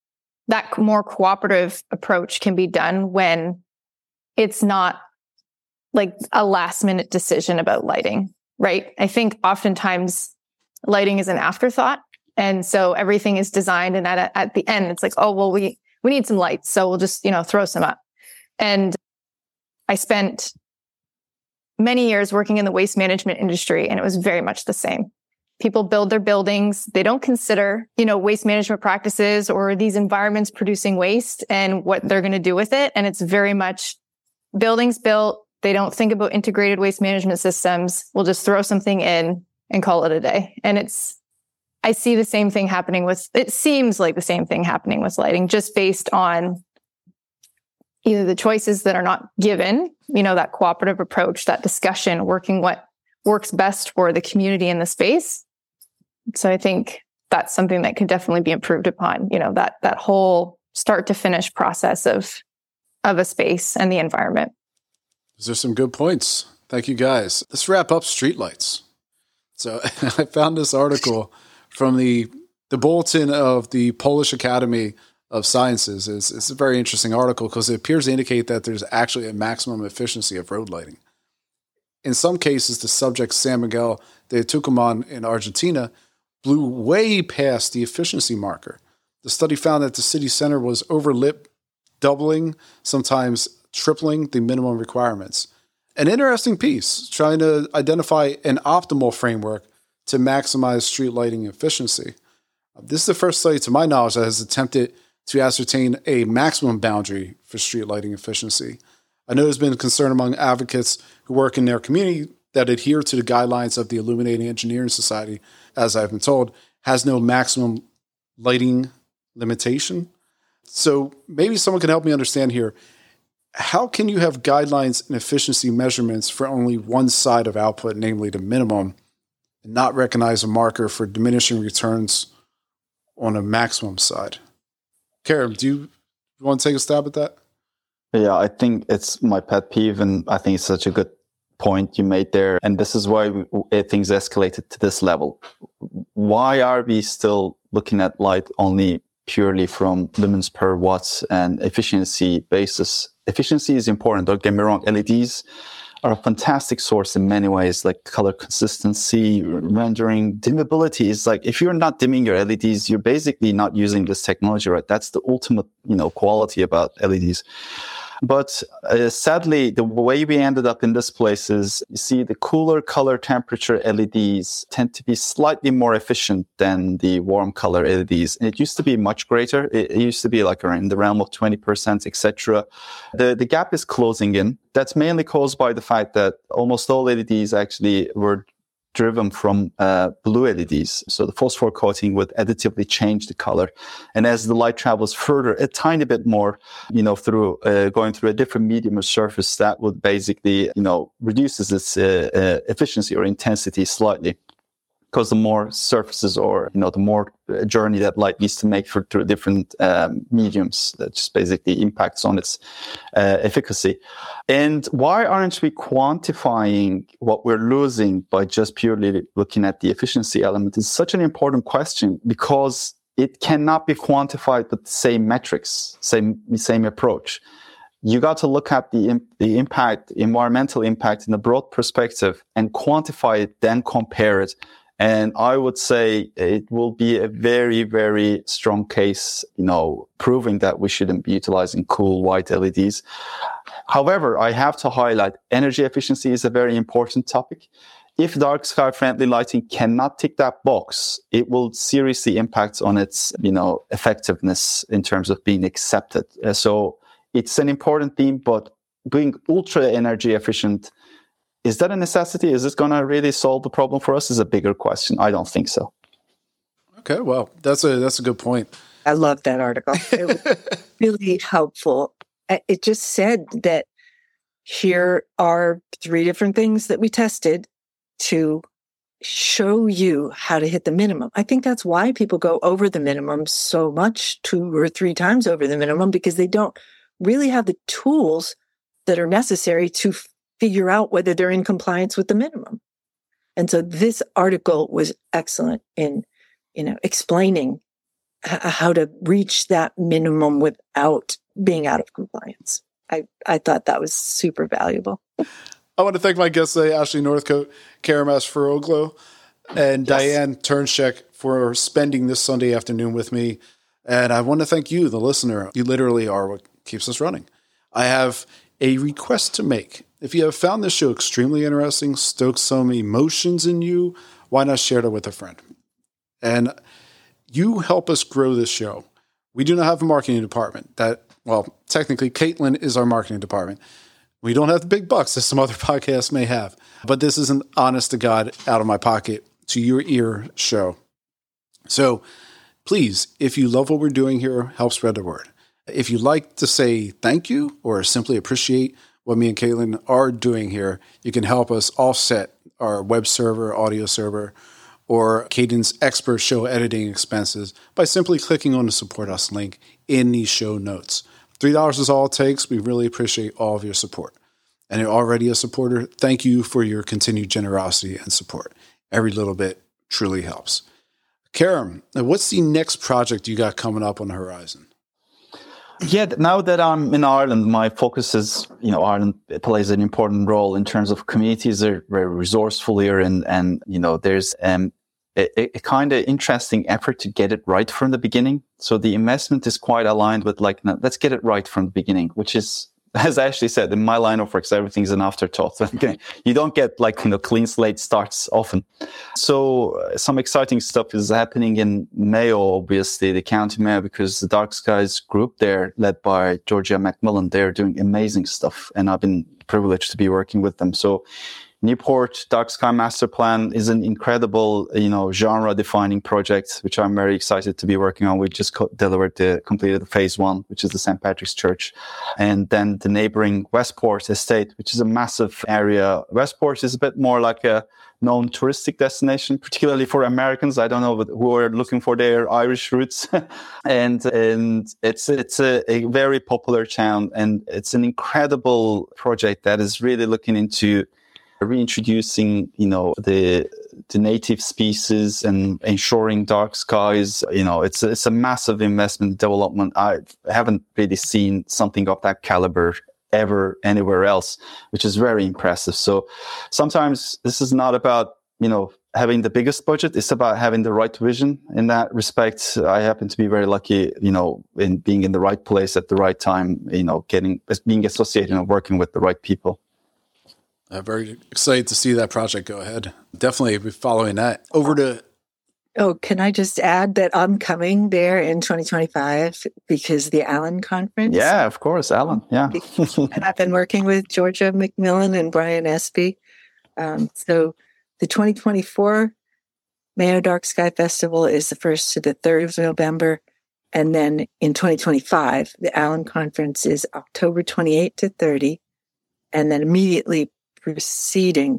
more cooperative approach can be done when it's not like a last minute decision about lighting, right? I think oftentimes lighting is an afterthought. And so everything is designed and at the end, it's like, oh, well, we need some lights. So we'll just, throw some up. And I spent many years working in the waste management industry, and it was very much the same. People build their buildings. They don't consider, waste management practices or these environments producing waste and what they're going to do with it. And it's very much buildings built. They don't think about integrated waste management systems. We'll just throw something in and call it a day. And I see the same thing happening it seems like the same thing happening with lighting, just based on either the choices that are not given, that cooperative approach, that discussion, working what works best for the community in the space. So I think that's something that could definitely be improved upon, that whole start to finish process of a space and the environment. Those are some good points. Thank you, guys. Let's wrap up streetlights. So I found this article from the bulletin of the Polish Academy of Sciences. It's a very interesting article because it appears to indicate that there's actually a maximum efficiency of road lighting. In some cases, the subject San Miguel de Tucumán in Argentina blew way past the efficiency marker. The study found that the city center was overlit, doubling, sometimes tripling the minimum requirements. An interesting piece, trying to identify an optimal framework to maximize street lighting efficiency. This is the first study, to my knowledge, that has attempted to ascertain a maximum boundary for street lighting efficiency. I know there's been concern among advocates who work in their community that adhere to the guidelines of the Illuminating Engineering Society, as I've been told, has no maximum lighting limitation. So maybe someone can help me understand here. how can you have guidelines and efficiency measurements for only one side of output, namely the minimum, and not recognize a marker for diminishing returns on a maximum side? Karim, do you want to take a stab at that? Yeah, I think it's my pet peeve, and I think it's such a good point you made there. And this is why things escalated to this level. Why are we still looking at light only purely from lumens per watts and efficiency basis? Efficiency is important, don't get me wrong. LEDs are a fantastic source in many ways, like color consistency, rendering, dimmability. Is like, if you're not dimming your LEDs, you're basically not using this technology, right? That's the ultimate, quality about LEDs. But sadly, the way we ended up in this place is, you see, the cooler color temperature LEDs tend to be slightly more efficient than the warm color LEDs. And it used to be much greater. It used to be like around the realm of 20%, etc. The gap is closing in. That's mainly caused by the fact that almost all LEDs actually were driven from blue LEDs. So the phosphor coating would additively change the color. And as the light travels further, a tiny bit more, through going through a different medium or surface, that would basically, reduces its efficiency or intensity slightly. Because the more surfaces or, the more journey that light needs to make through different mediums, that just basically impacts on its efficacy. And why aren't we quantifying what we're losing by just purely looking at the efficiency element? Is such an important question, because it cannot be quantified with the same metrics, same approach. You got to look at the impact, environmental impact in a broad perspective, and quantify it, then compare it. And I would say it will be a very, very strong case, proving that we shouldn't be utilizing cool white LEDs. However, I have to highlight energy efficiency is a very important topic. If dark sky friendly lighting cannot tick that box, it will seriously impact on its, effectiveness in terms of being accepted. So it's an important theme, but being ultra energy efficient, is that a necessity? Is this going to really solve the problem for us? Is a bigger question. I don't think so. Okay, well, that's a good point. I love that article. It was really helpful. It just said that here are 3 different things that we tested to show you how to hit the minimum. I think that's why people go over the minimum so much, 2 or 3 times over the minimum, because they don't really have the tools that are necessary to figure out whether they're in compliance with the minimum. And so this article was excellent in, explaining how to reach that minimum without being out of compliance. I thought that was super valuable. I want to thank my guests today, Ashley Northcote, Karim Asfaroglu, and Diane Turnshek for spending this Sunday afternoon with me. And I want to thank you, the listener. You literally are what keeps us running. I have a request to make. If you have found this show extremely interesting, stoked some emotions in you, why not share that with a friend? And you help us grow this show. We do not have a marketing department. Technically, Caitlin is our marketing department. We don't have the big bucks that some other podcasts may have. But this is an honest to God, out of my pocket, to your ear show. So please, if you love what we're doing here, help spread the word. If you'd like to say thank you or simply appreciate what me and Caitlin are doing here, you can help us offset our web server, audio server, or Cadence Expert show editing expenses by simply clicking on the Support Us link in the show notes. $3 is all it takes. We really appreciate all of your support. And you're already a supporter, thank you for your continued generosity and support. Every little bit truly helps. Karim, what's the next project you got coming up on the horizon? Yeah, now that I'm in Ireland, my focus is, Ireland plays an important role in terms of communities are very resourceful here. And there's a kind of interesting effort to get it right from the beginning. So the investment is quite aligned with let's get it right from the beginning, which is, as Ashley said, in my line of work, everything's an afterthought. You don't get clean slate starts often. So some exciting stuff is happening in Mayo, obviously, the County Mayo, because the Dark Skies group there, led by Georgia Macmillan, they're doing amazing stuff. And I've been privileged to be working with them. So Newport Dark Sky Master Plan is an incredible, genre-defining project, which I'm very excited to be working on. We just completed phase 1, which is the St. Patrick's Church. And then the neighboring Westport estate, which is a massive area. Westport is a bit more like a known touristic destination, particularly for Americans. I don't know who are looking for their Irish roots. and it's a very popular town. And it's an incredible project that is really looking into reintroducing, the native species and ensuring dark skies. It's a massive investment development. I haven't really seen something of that caliber ever anywhere else, which is very impressive. So sometimes this is not about, having the biggest budget. It's about having the right vision. In that respect, I happen to be very lucky, in being in the right place at the right time, being associated and working with the right people. I'm very excited to see that project go ahead. Definitely be following that. Over to... Oh, can I just add that I'm coming there in 2025 because the Allen Conference? Yeah, of course, Allen. Yeah. And I've been working with Georgia McMillan and Brian Espy. So the 2024 Mayo Dark Sky Festival is the 1st to the 3rd of November. And then in 2025, the Allen Conference is October 28 to 30. And then immediately preceding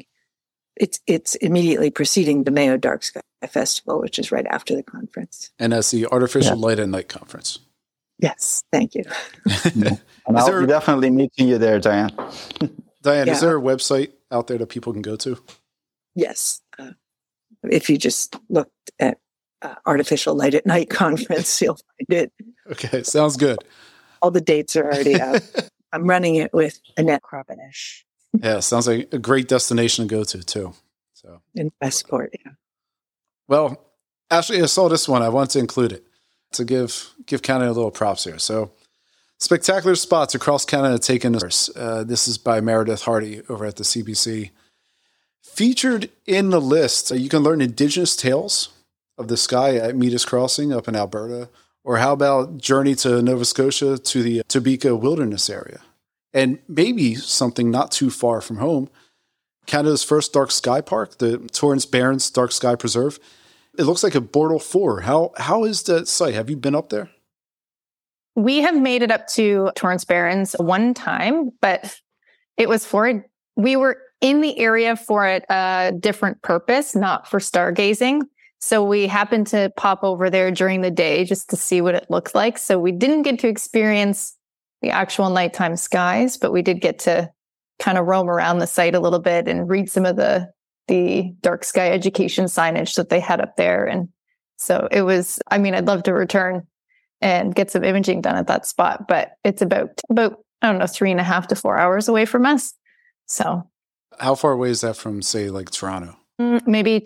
the Mayo Dark Sky Festival, which is right after the conference. And that's the Artificial Light at Night Conference. Yes, thank you. And I'll be definitely meeting you there, Diane. Diane, is there a website out there that people can go to? Yes. If you just looked at Artificial Light at Night Conference, you'll find it. Okay, sounds good. All the dates are already up. I'm running it with Annette Krabenish. Yeah, sounds like a great destination to go to, too. So in Westport, yeah. Well, actually, I saw this one. I wanted to include it to give Canada a little props here. So, spectacular spots across Canada taken. This is by Meredith Hardy over at the CBC. Featured in the list, you can learn Indigenous tales of the sky at Metis Crossing up in Alberta. Or how about journey to Nova Scotia to the Tobeka Wilderness area? And maybe something not too far from home, Canada's first dark sky park, the Torrance Barrens Dark Sky Preserve. It looks like a Bortle 4. How is that site? Have you been up there? We have made it up to Torrance Barrens one time, but we were in the area for a different purpose, not for stargazing. So we happened to pop over there during the day just to see what it looked like. So we didn't get to experience the actual nighttime skies, but we did get to kind of roam around the site a little bit and read some of the dark sky education signage that they had up there. And so it was, I'd love to return and get some imaging done at that spot, but it's about, I don't know, 3.5 to 4 hours away from us. So how far away is that from, say, like Toronto? Maybe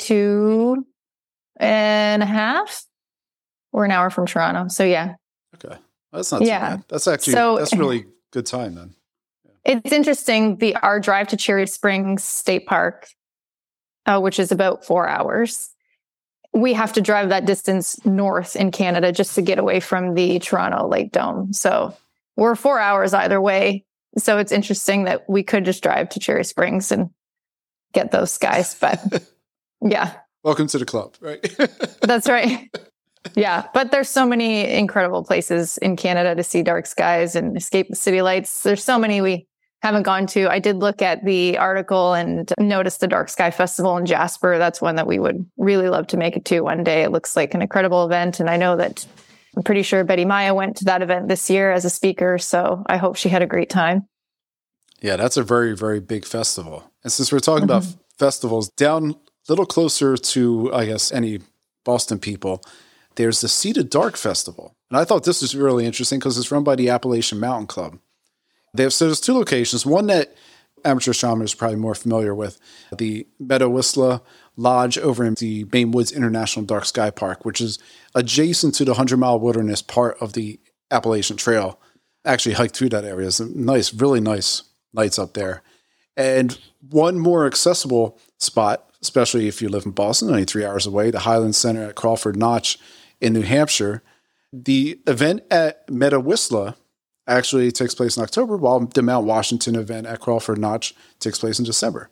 2.5 or an hour from Toronto. So yeah. Okay. That's not too bad. That's actually, that's really good time then. Yeah. It's interesting. Our drive to Cherry Springs State Park, which is about 4 hours, we have to drive that distance north in Canada just to get away from the Toronto Lake Dome. So we're 4 hours either way. So it's interesting that we could just drive to Cherry Springs and get those skies. But yeah. Welcome to the club, right? That's right. Yeah. But there's so many incredible places in Canada to see dark skies and escape the city lights. There's so many we haven't gone to. I did look at the article and noticed the Dark Sky Festival in Jasper. That's one that we would really love to make it to one day. It looks like an incredible event. And I know that I'm pretty sure Betty Maya went to that event this year as a speaker. So I hope she had a great time. Yeah, that's a very, very big festival. And since we're talking about festivals, down a little closer to, I guess, any Boston people, there's the Seed of Dark Festival. And I thought this was really interesting because it's run by the Appalachian Mountain Club. So there's two locations. One that amateur astronomers are probably more familiar with, the Meadow-Whistler Lodge over in the Maine Woods International Dark Sky Park, which is adjacent to the 100-mile wilderness part of the Appalachian Trail. Actually hiked through that area. It's nice, really nice nights up there. And one more accessible spot, especially if you live in Boston, only 3 hours away, the Highland Center at Crawford Notch in New Hampshire. The event at Meadow-Whistler actually takes place in October, while the Mount Washington event at Crawford Notch takes place in December.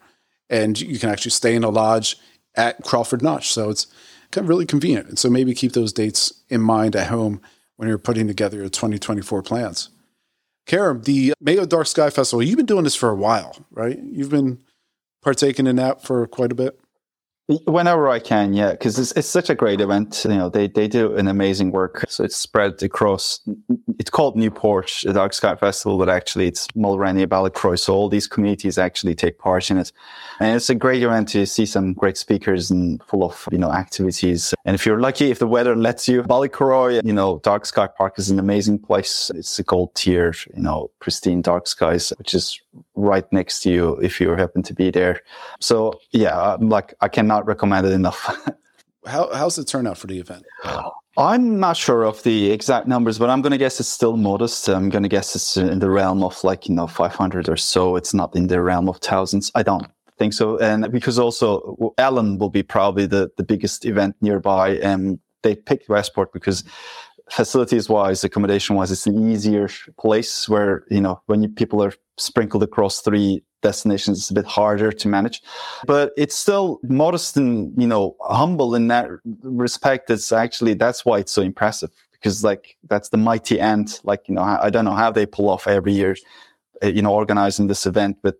and you can actually stay in a lodge at Crawford Notch. So it's kind of really convenient. And so maybe keep those dates in mind at home when you're putting together your 2024 plans. Karam, the Mayo Dark Sky Festival, you've been doing this for a while, right? You've been partaking in that for quite a bit. Whenever I can, yeah, because it's such a great event. They do an amazing work. So it's spread across. It's called Newport, the Dark Sky Festival, but actually it's Mulrenny, Ballycroy. So all these communities actually take part in it, and it's a great event to see some great speakers and full of activities. And if you're lucky, if the weather lets you, Ballycroy, Dark Sky Park is an amazing place. It's a gold tier, pristine dark skies, which is right next to you if you happen to be there. So yeah, I cannot recommend it enough. How's the turnout for the event? I'm not sure of the exact numbers, but I'm going to guess it's still modest. I'm going to guess it's in the realm of 500 or so. It's not in the realm of thousands. I don't think so. And because also Ellen will be probably the biggest event nearby. And they picked Westport because facilities-wise, accommodation-wise, it's an easier place where, when people are sprinkled across 3 destinations, it's a bit harder to manage. But it's still modest and, humble in that respect. That's why it's so impressive, because that's the mighty ant. I don't know how they pull off every year, organizing this event with,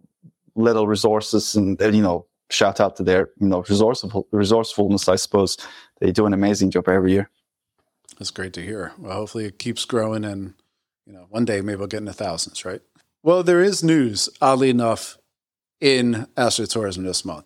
little resources and, shout out to their, resourcefulness, I suppose. They do an amazing job every year. That's great to hear. Well, hopefully it keeps growing and, one day maybe we'll get in the thousands, right? Well, there is news, oddly enough, in astrotourism this month.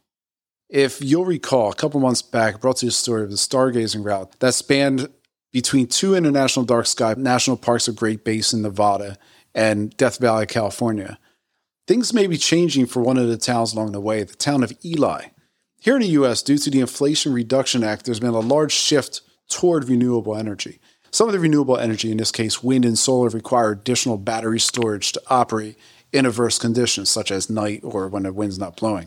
If you'll recall, a couple months back, I brought you a story of the stargazing route that spanned between 2 international dark sky national parks of Great Basin, Nevada, and Death Valley, California. Things may be changing for one of the towns along the way, the town of Ely. Here in the U.S., due to the Inflation Reduction Act, there's been a large shift toward renewable energy. Some of the renewable energy, in this case wind and solar, require additional battery storage to operate in adverse conditions, such as night or when the wind's not blowing.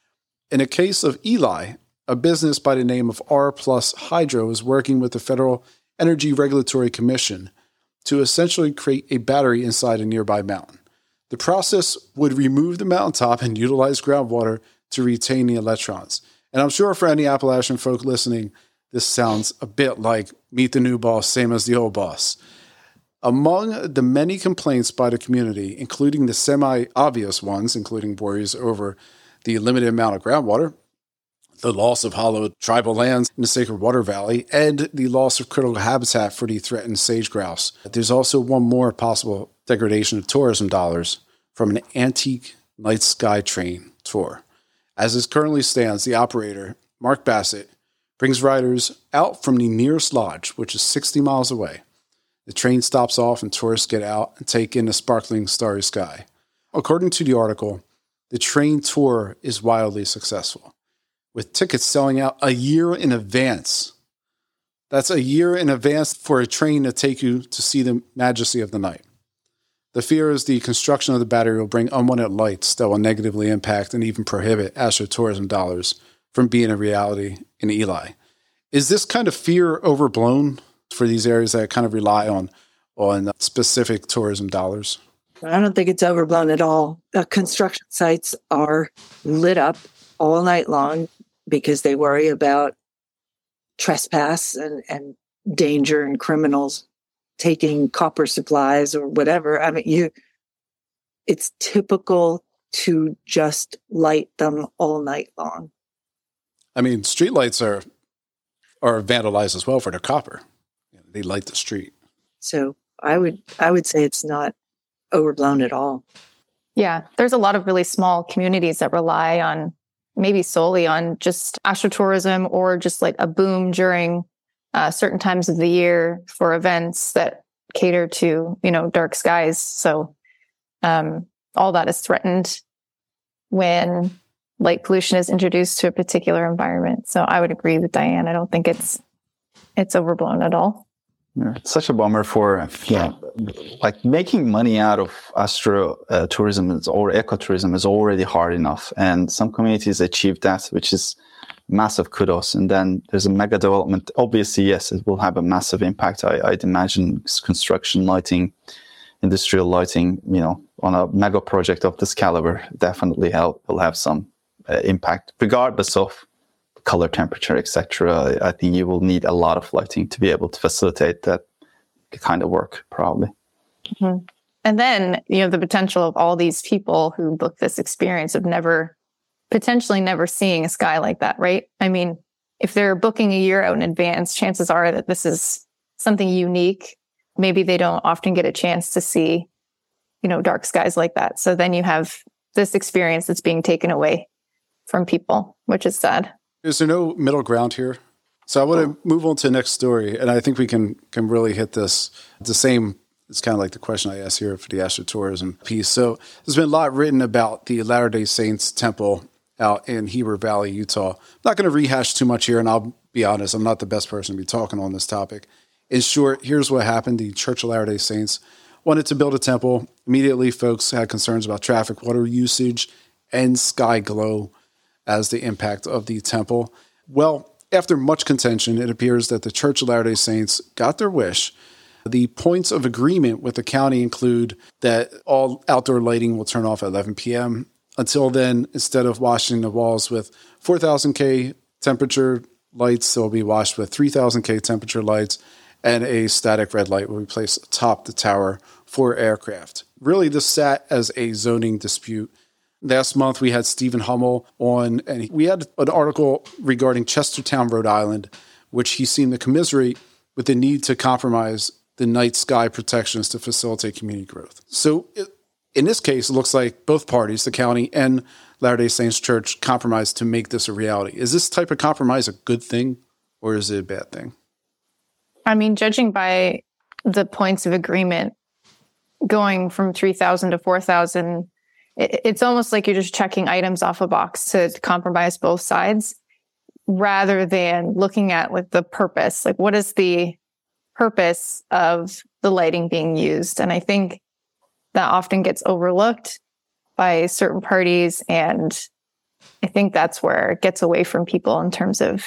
In the case of Ely, a business by the name of R+ Hydro is working with the Federal Energy Regulatory Commission to essentially create a battery inside a nearby mountain. The process would remove the mountaintop and utilize groundwater to retain the electrons. And I'm sure for any Appalachian folk listening, this sounds a bit like meet the new boss, same as the old boss. Among the many complaints by the community, including the semi-obvious ones, including worries over the limited amount of groundwater, the loss of hallowed tribal lands in the Sacred Water Valley, and the loss of critical habitat for the threatened sage grouse. There's also one more possible degradation of tourism dollars from an antique night sky train tour. As it currently stands, the operator, Mark Bassett, brings riders out from the nearest lodge, which is 60 miles away. The train stops off and tourists get out and take in the sparkling starry sky. According to the article, the train tour is wildly successful, with tickets selling out a year in advance. That's a year in advance for a train to take you to see the majesty of the night. The fear is the construction of the battery will bring unwanted lights that will negatively impact and even prohibit astrotourism dollars from being a reality in Ely. Is this kind of fear overblown for these areas that kind of rely on specific tourism dollars? I don't think it's overblown at all. Construction sites are lit up all night long because they worry about trespass and danger and criminals taking copper supplies or whatever. I mean, it's typical to just light them all night long. I mean, streetlights are vandalized as well for their copper. They light the street. So I would say it's not overblown at all. Yeah, there's a lot of really small communities that rely on maybe solely on just astrotourism or just like a boom during certain times of the year for events that cater to, dark skies. So all that is threatened when light pollution is introduced to a particular environment. So I would agree with Diane. I don't think it's overblown at all. Yeah, it's such a bummer for making money out of astro tourism or ecotourism is already hard enough, and some communities achieve that, which is massive kudos. And then there's a mega development. Obviously, yes, it will have a massive impact. I'd imagine construction lighting, industrial lighting, on a mega project of this caliber, definitely will have some impact, regardless of color, temperature, etc. I think you will need a lot of lighting to be able to facilitate that kind of work, probably. Mm-hmm. And then you have the potential of all these people who book this experience of potentially never seeing a sky like that, right? I mean, if they're booking a year out in advance, chances are that this is something unique. Maybe they don't often get a chance to see, dark skies like that. So then you have this experience that's being taken away from people, which is sad. Is there no middle ground here? So I want to move on to the next story, and I think we can really hit this. The same, it's kind of like the question I asked here for the astrotourism piece. So there's been a lot written about the Latter-day Saints temple out in Heber Valley, Utah. I'm not going to rehash too much here, and I'll be honest, I'm not the best person to be talking on this topic. In short, here's what happened. The Church of Latter-day Saints wanted to build a temple. Immediately, folks had concerns about traffic, water usage, and sky glow as the impact of the temple. Well, after much contention, it appears that the Church of Latter-day Saints got their wish. The points of agreement with the county include that all outdoor lighting will turn off at 11 p.m. Until then, instead of washing the walls with 4,000 K temperature lights, they'll be washed with 3,000 K temperature lights, and a static red light will be placed atop the tower for aircraft. Really, this sat as a zoning dispute. Last month, we had Stephen Hummel on, and we had an article regarding Chestertown, Rhode Island, which he seemed to commiserate with the need to compromise the night sky protections to facilitate community growth. So in this case, it looks like both parties, the county and Latter-day Saints Church, compromised to make this a reality. Is this type of compromise a good thing, or is it a bad thing? I mean, judging by the points of agreement, going from 3,000 to 4,000, it's almost like you're just checking items off a box to compromise both sides, rather than looking at the purpose. Like, what is the purpose of the lighting being used? And I think that often gets overlooked by certain parties. And I think that's where it gets away from people in terms of,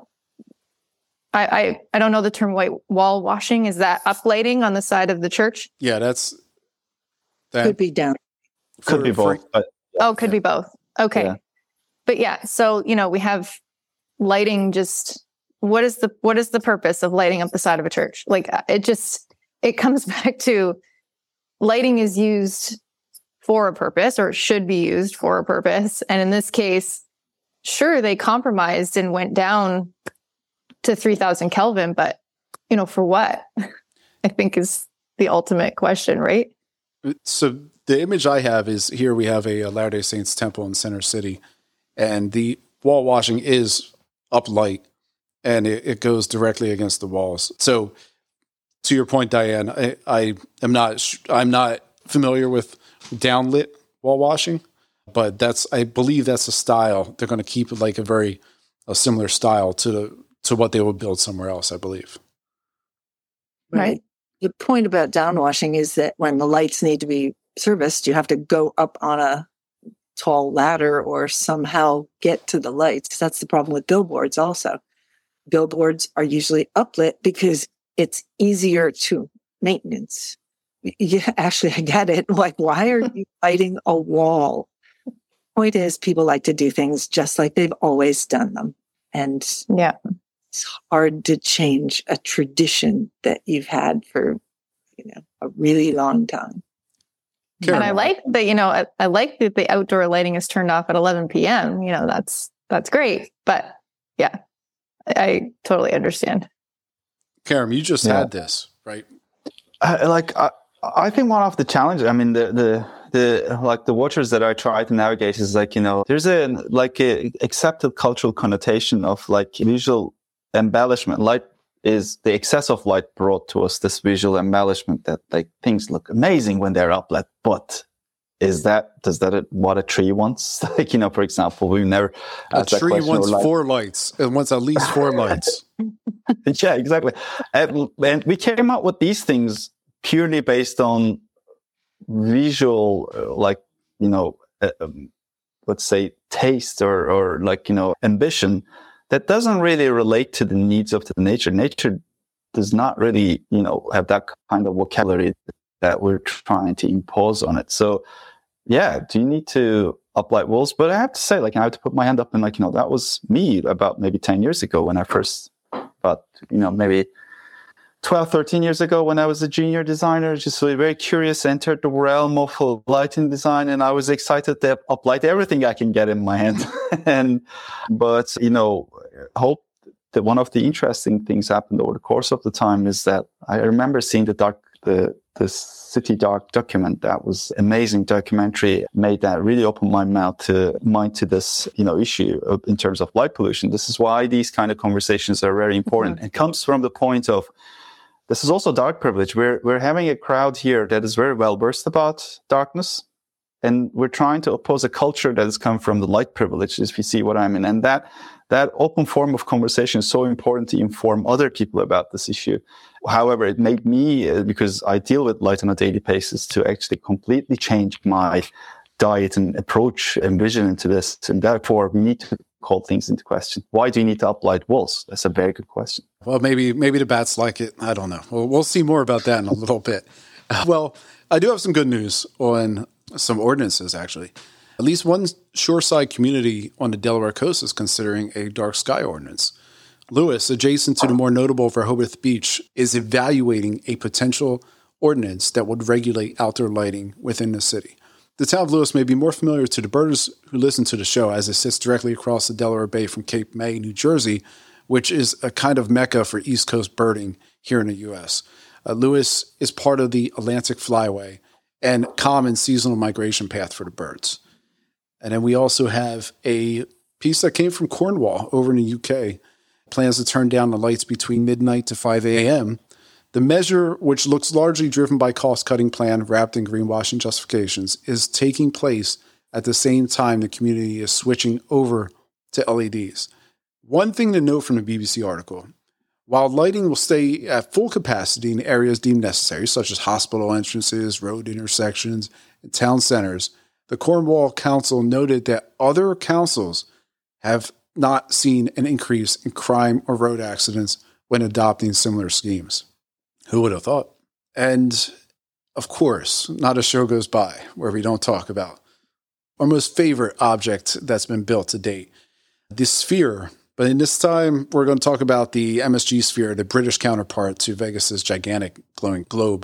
I don't know the term white wall washing. Is that uplighting on the side of the church? Yeah, that could be down. Could be both. Could be both. Okay. Yeah. But yeah, so, we have lighting. Just what is the purpose of lighting up the side of a church? Like, it comes back to lighting is used for a purpose, or should be used for a purpose. And in this case, sure, they compromised and went down to 3,000 Kelvin, but, for what? I think is the ultimate question, right? So the image I have is here we have a Latter-day Saints temple in Center City, and the wall washing is uplight, and it goes directly against the walls. So to your point, Diane, I'm not familiar with downlit wall washing, but I believe that's a style. They're going to keep like a similar style to what they would build somewhere else, I believe. Right. The point about downwashing is that when the lights need to be serviced, you have to go up on a tall ladder or somehow get to the lights. That's the problem with billboards also. Billboards are usually uplit because it's easier to maintenance. Yeah, actually, I get it. Like, why are you lighting a wall? Point is, people like to do things just like they've always done them. And yeah, it's hard to change a tradition that you've had for, a really long time. And I like that, I like that the outdoor lighting is turned off at 11 p.m. That's great. But yeah, I totally understand. Karim, you just had this, right? I think one of the challenges, I mean, the waters that I try to navigate is there's a accepted cultural connotation of visual embellishment. Light is the excess of light brought to us this visual embellishment that things look amazing when they're uplit, but does that what a tree wants? For example, we've never asked a tree wants 4 lights. It wants at least 4 lights. Yeah, exactly. And we came up with these things purely based on visual, let's say taste or ambition that doesn't really relate to the needs of the nature. Nature does not really, have that kind of vocabulary that we're trying to impose on it. So, yeah, do you need to uplight walls. But I have to say, like, I have to put my hand up and, like, that was me about maybe 10 years ago when I first, about, maybe 12, 13 years ago when I was a junior designer, just really very curious, entered the realm of lighting design, and I was excited to uplight everything I can get in my hand. But hope that one of the interesting things happened over the course of the time is that I remember seeing the City Dark document. That was amazing documentary, made that really open my mind to this, issue in terms of light pollution. This is why these kind of conversations are very important. Mm-hmm. It comes from the point of, this is also dark privilege. We're having a crowd here that is very well versed about darkness, and we're trying to oppose a culture that has come from the light privilege, if you see what I mean. And that open form of conversation is so important to inform other people about this issue. However, it made me, because I deal with light on a daily basis, to actually completely change my diet and approach and vision into this. And therefore, we need to call things into question. Why do you need to uplight walls? That's a very good question. Well, maybe the bats like it. I don't know. We'll see more about that in a little bit. Well, I do have some good news on some ordinances, actually. At least one shoreside community on the Delaware coast is considering a dark sky ordinance. Lewis, adjacent to the more notable Rehoboth Beach, is evaluating a potential ordinance that would regulate outdoor lighting within the city. The town of Lewis may be more familiar to the birders who listen to the show, as it sits directly across the Delaware Bay from Cape May, New Jersey, which is a kind of mecca for East Coast birding here in the U.S. Lewis is part of the Atlantic Flyway and common seasonal migration path for the birds. And then we also have a piece that came from Cornwall over in the UK. Plans to turn down the lights between midnight to 5 a.m. The measure, which looks largely driven by cost-cutting plan wrapped in greenwashing justifications, is taking place at the same time the community is switching over to LEDs. One thing to note from the BBC article, while lighting will stay at full capacity in areas deemed necessary, such as hospital entrances, road intersections, and town centers, the Cornwall Council noted that other councils have not seen an increase in crime or road accidents when adopting similar schemes. Who would have thought? And of course, not a show goes by where we don't talk about our most favorite object that's been built to date, the Sphere. But in this time, we're going to talk about the MSG Sphere, the British counterpart to Vegas's gigantic glowing globe.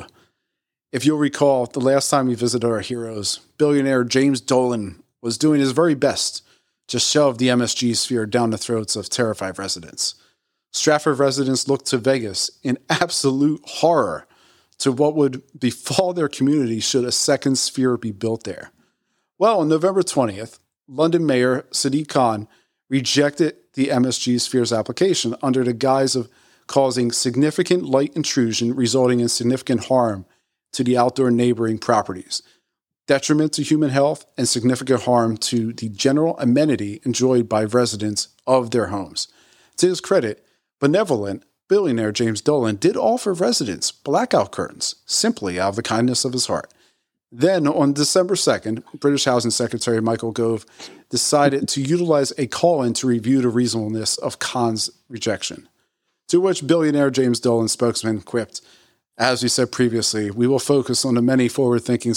If you'll recall, the last time we visited our heroes, billionaire James Dolan was doing his very best to shove the MSG Sphere down the throats of terrified residents. Stratford residents looked to Vegas in absolute horror to what would befall their community should a second sphere be built there. Well, on November 20th, London Mayor Sadiq Khan rejected the MSG Sphere's application under the guise of causing significant light intrusion resulting in significant harm to the outdoor neighboring properties, detriment to human health, and significant harm to the general amenity enjoyed by residents of their homes. To his credit, benevolent billionaire James Dolan did offer residents blackout curtains, simply out of the kindness of his heart. Then, on December 2nd, British Housing Secretary Michael Gove decided to utilize a call-in to review the reasonableness of Khan's rejection, to which billionaire James Dolan spokesman quipped, "As we said previously, we will focus on the many forward-thinking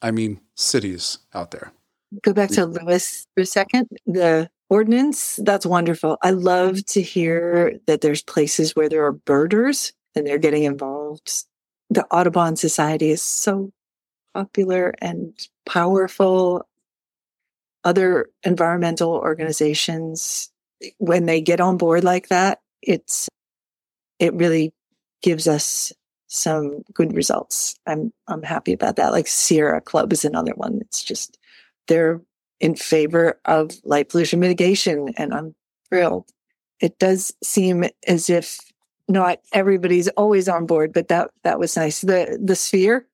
cities out there." Go back to Lewis for a second. The ordinance, that's wonderful. I love to hear that there's places where there are birders and they're getting involved. The Audubon Society is so popular and powerful. Other environmental organizations, when they get on board like that, it really gives us some good results. I'm happy about that. Like Sierra Club is another one. It's just, they're in favor of light pollution mitigation, and I'm thrilled. It does seem as if not everybody's always on board, but that was nice. The Sphere,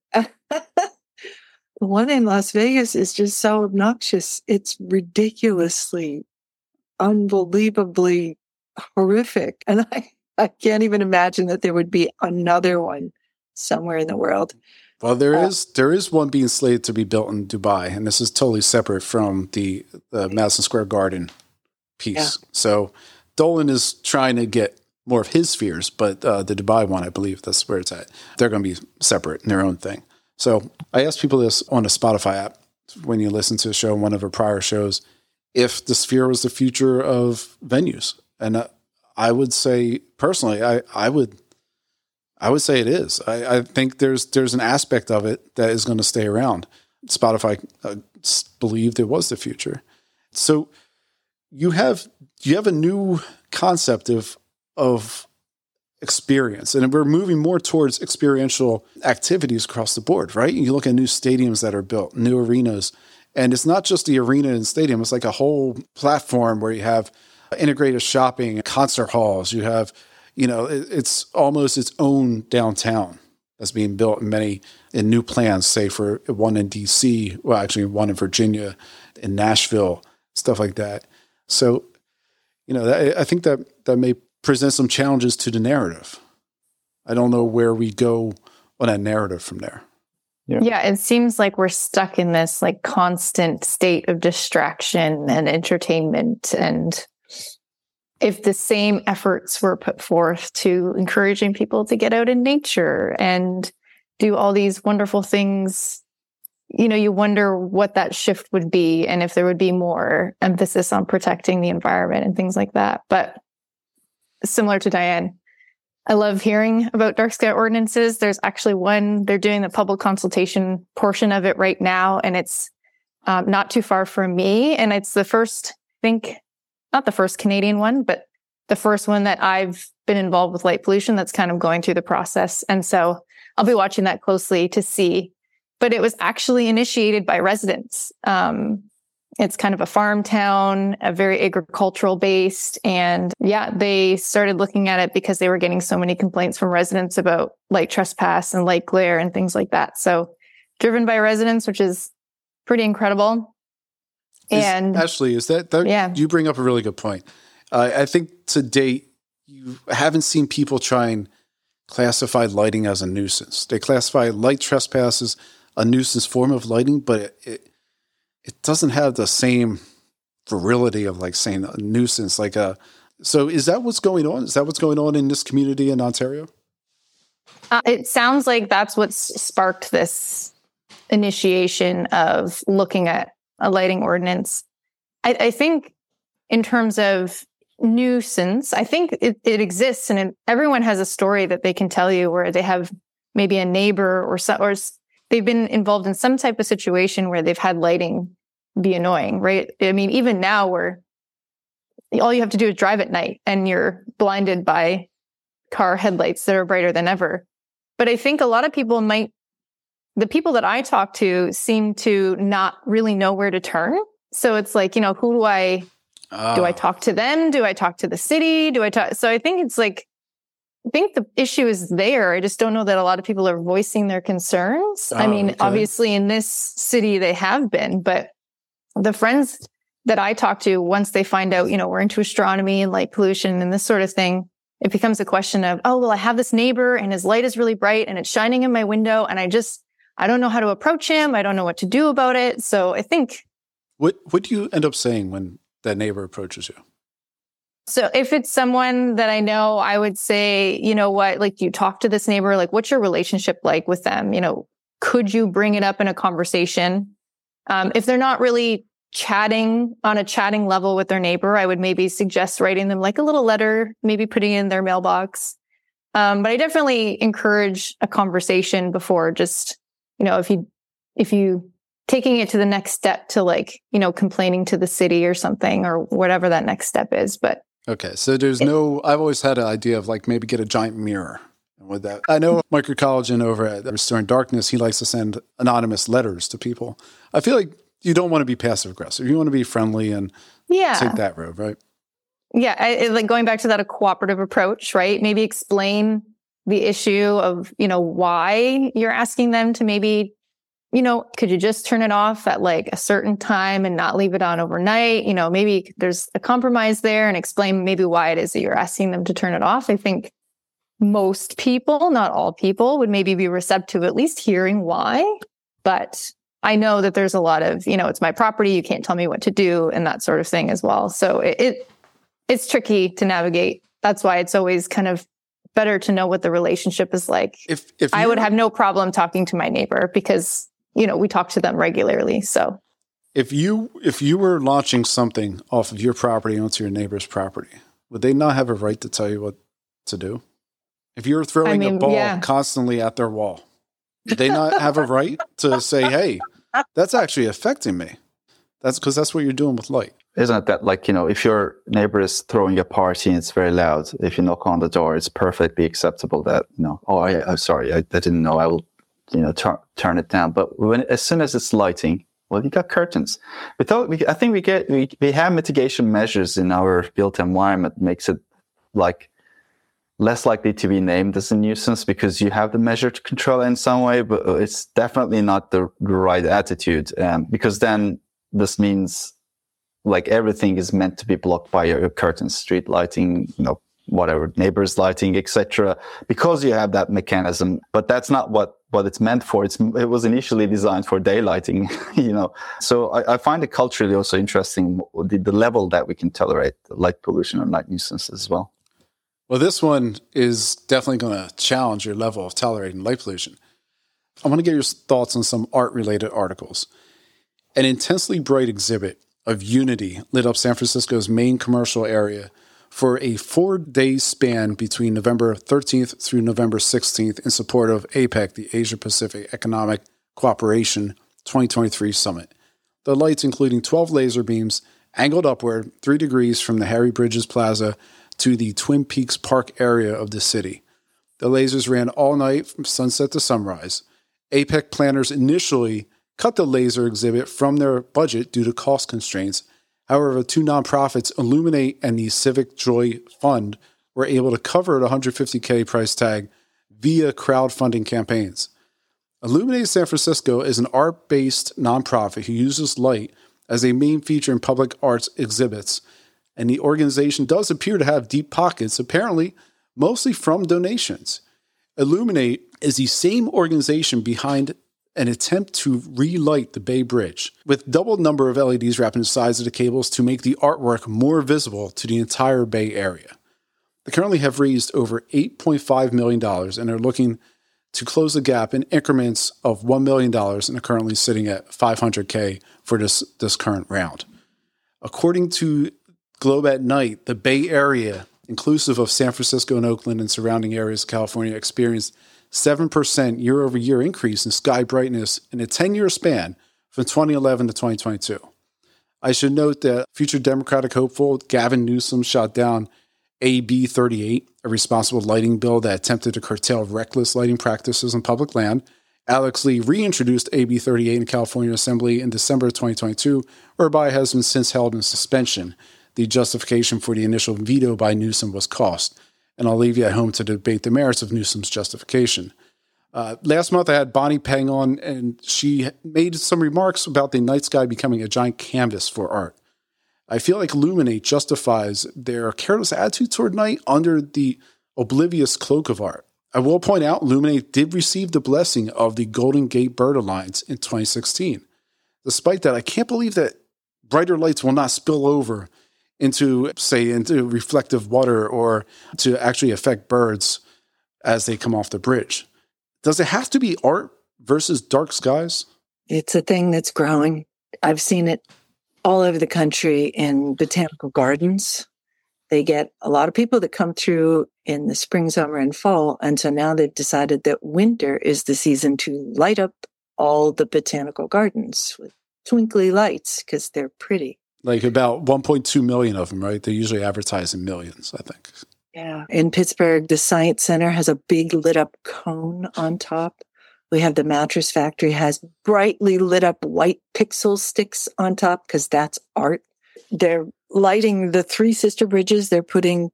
the one in Las Vegas is just so obnoxious. It's ridiculously, unbelievably horrific. And I can't even imagine that there would be another one somewhere in the world. Well, there is one being slated to be built in Dubai, and this is totally separate from the Madison Square Garden piece. Yeah. So Dolan is trying to get more of his spheres, but the Dubai one, I believe that's where it's at. They're going to be separate in their own thing. So I asked people this on the Spotify app when you listen to a show, one of her prior shows, if the Sphere was the future of venues. And I would say personally, I would say it is. I think there's an aspect of it that is going to stay around. Spotify believed it was the future. So you have a new concept of experience, and we're moving more towards experiential activities across the board, right? You look at new stadiums that are built, new arenas, and it's not just the arena and stadium. It's like a whole platform where you have integrated shopping, concert halls. You have, it's almost its own downtown that's being built in new plans, say for one in DC, well, actually one in Virginia, in Nashville, stuff like that. So, I think that may present some challenges to the narrative. I don't know where we go on that narrative from there. Yeah, it seems like we're stuck in this like constant state of distraction and entertainment. And if the same efforts were put forth to encouraging people to get out in nature and do all these wonderful things, you wonder what that shift would be and if there would be more emphasis on protecting the environment and things like that. But similar to Diane, I love hearing about dark sky ordinances. There's actually one, they're doing the public consultation portion of it right now, and it's not too far from me. And it's the first, I think, not the first Canadian one, but the first one that I've been involved with light pollution that's kind of going through the process. And so I'll be watching that closely to see. But it was actually initiated by residents. It's kind of a farm town, a very agricultural based. And they started looking at it because they were getting so many complaints from residents about light trespass and light glare and things like that. So driven by residents, which is pretty incredible. Ashley, you bring up a really good point. I think to date, you haven't seen people try and classify lighting as a nuisance. They classify light trespass as a nuisance form of lighting, but it doesn't have the same virility of like saying a nuisance. So is that what's going on? Is that what's going on in this community in Ontario? It sounds like that's what sparked this initiation of looking at a lighting ordinance. I think in terms of nuisance, I think it exists, and everyone has a story that they can tell you where they have maybe a neighbor or they've been involved in some type of situation where they've had lighting be annoying, right? I mean, even now where all you have to do is drive at night and you're blinded by car headlights that are brighter than ever. But I think a lot of people the people that I talk to seem to not really know where to turn. So it's like, who do I talk to them? Do I talk to the city? So I think it's like, I think the issue is there. I just don't know that a lot of people are voicing their concerns. Obviously in this city they have been, but the friends that I talk to, once they find out, we're into astronomy and light pollution and this sort of thing, it becomes a question of, I have this neighbor and his light is really bright and it's shining in my window and I don't know how to approach him. I don't know what to do about it. So I think. What do you end up saying when that neighbor approaches you? So if it's someone that I know, I would say, you talk to this neighbor, like, what's your relationship like with them? Could you bring it up in a conversation? If they're not really chatting on a chatting level with their neighbor, I would maybe suggest writing them like a little letter, maybe putting it in their mailbox. But I definitely encourage a conversation before just, if you taking it to the next step to complaining to the city or something or whatever that next step is. But okay, so I've always had an idea of maybe get a giant mirror. And with that, I know Microcollagen over at Restoring Darkness, he likes to send anonymous letters to people. I feel like you don't want to be passive aggressive. You want to be friendly and take that road, right? Yeah, like going back to that, a cooperative approach, right? Maybe explain the issue of, why you're asking them to maybe, could you just turn it off at like a certain time and not leave it on overnight? Maybe there's a compromise there and explain maybe why it is that you're asking them to turn it off. I think most people, not all people, would maybe be receptive to at least hearing why. But I know that there's a lot of, it's my property, you can't tell me what to do and that sort of thing as well. So it's tricky to navigate. That's why it's always kind of better to know what the relationship is like. If I would have no problem talking to my neighbor because, we talk to them regularly. So If you were launching something off of your property onto your neighbor's property, would they not have a right to tell you what to do? If you were throwing a ball constantly at their wall, would they not have a right to say, hey, that's actually affecting me? That's because that's what you're doing with light. Isn't it that, like, if your neighbor is throwing a party and it's very loud, if you knock on the door, it's perfectly acceptable that, I'm sorry, I didn't know, I will, turn it down. But as soon as it's lighting, well, you got curtains. I think we have mitigation measures in our built environment, makes it like less likely to be named as a nuisance because you have the measure to control it in some way, but it's definitely not the right attitude. Because then this means like everything is meant to be blocked by your curtains, street lighting, whatever, neighbors lighting, etc. Because you have that mechanism, but that's not what it's meant for. It was initially designed for daylighting, So I find it culturally also interesting, the level that we can tolerate light pollution and light nuisance as well. Well, this one is definitely going to challenge your level of tolerating light pollution. I want to get your thoughts on some art-related articles. An intensely bright exhibit of Unity lit up San Francisco's main commercial area for a 4-day span between November 13th through November 16th in support of APEC, the Asia Pacific Economic Cooperation 2023 Summit. The lights, including 12 laser beams, angled upward 3 degrees from the Harry Bridges Plaza to the Twin Peaks Park area of the city. The lasers ran all night from sunset to sunrise. APEC planners initially cut the laser exhibit from their budget due to cost constraints. However, 2 nonprofits, Illuminate and the Civic Joy Fund, were able to cover the $150K price tag via crowdfunding campaigns. Illuminate San Francisco is an art-based nonprofit who uses light as a main feature in public arts exhibits, and the organization does appear to have deep pockets, apparently mostly from donations. Illuminate is the same organization behind an attempt to relight the Bay Bridge, with double number of LEDs wrapped in the sides of the cables to make the artwork more visible to the entire Bay Area. They currently have raised over $8.5 million and are looking to close the gap in increments of $1 million and are currently sitting at $500K for this current round. According to Globe at Night, the Bay Area, inclusive of San Francisco and Oakland and surrounding areas of California, experienced 7% year-over-year increase in sky brightness in a 10-year span from 2011 to 2022. I should note that future Democratic hopeful Gavin Newsom shot down AB 38, a responsible lighting bill that attempted to curtail reckless lighting practices on public land. Alex Lee reintroduced AB 38 in California Assembly in December of 2022, whereby it has been since held in suspension. The justification for the initial veto by Newsom was cost. And I'll leave you at home to debate the merits of Newsom's justification. Last month, I had Bonnie Peng on, and she made some remarks about the night sky becoming a giant canvas for art. I feel like Illuminate justifies their careless attitude toward night under the oblivious cloak of art. I will point out, Illuminate did receive the blessing of the Golden Gate Bird Alliance in 2016. Despite that, I can't believe that brighter lights will not spill over into reflective water or to actually affect birds as they come off the bridge. Does it have to be art versus dark skies? It's a thing that's growing. I've seen it all over the country in botanical gardens. They get a lot of people that come through in the spring, summer, and fall. And so now they've decided that winter is the season to light up all the botanical gardens with twinkly lights because they're pretty. Like about 1.2 million of them, right? They usually advertise in millions, I think. Yeah. In Pittsburgh, the Science Center has a big lit up cone on top. We have the Mattress Factory has brightly lit up white pixel sticks on top because that's art. They're lighting the 3 sister bridges. They're putting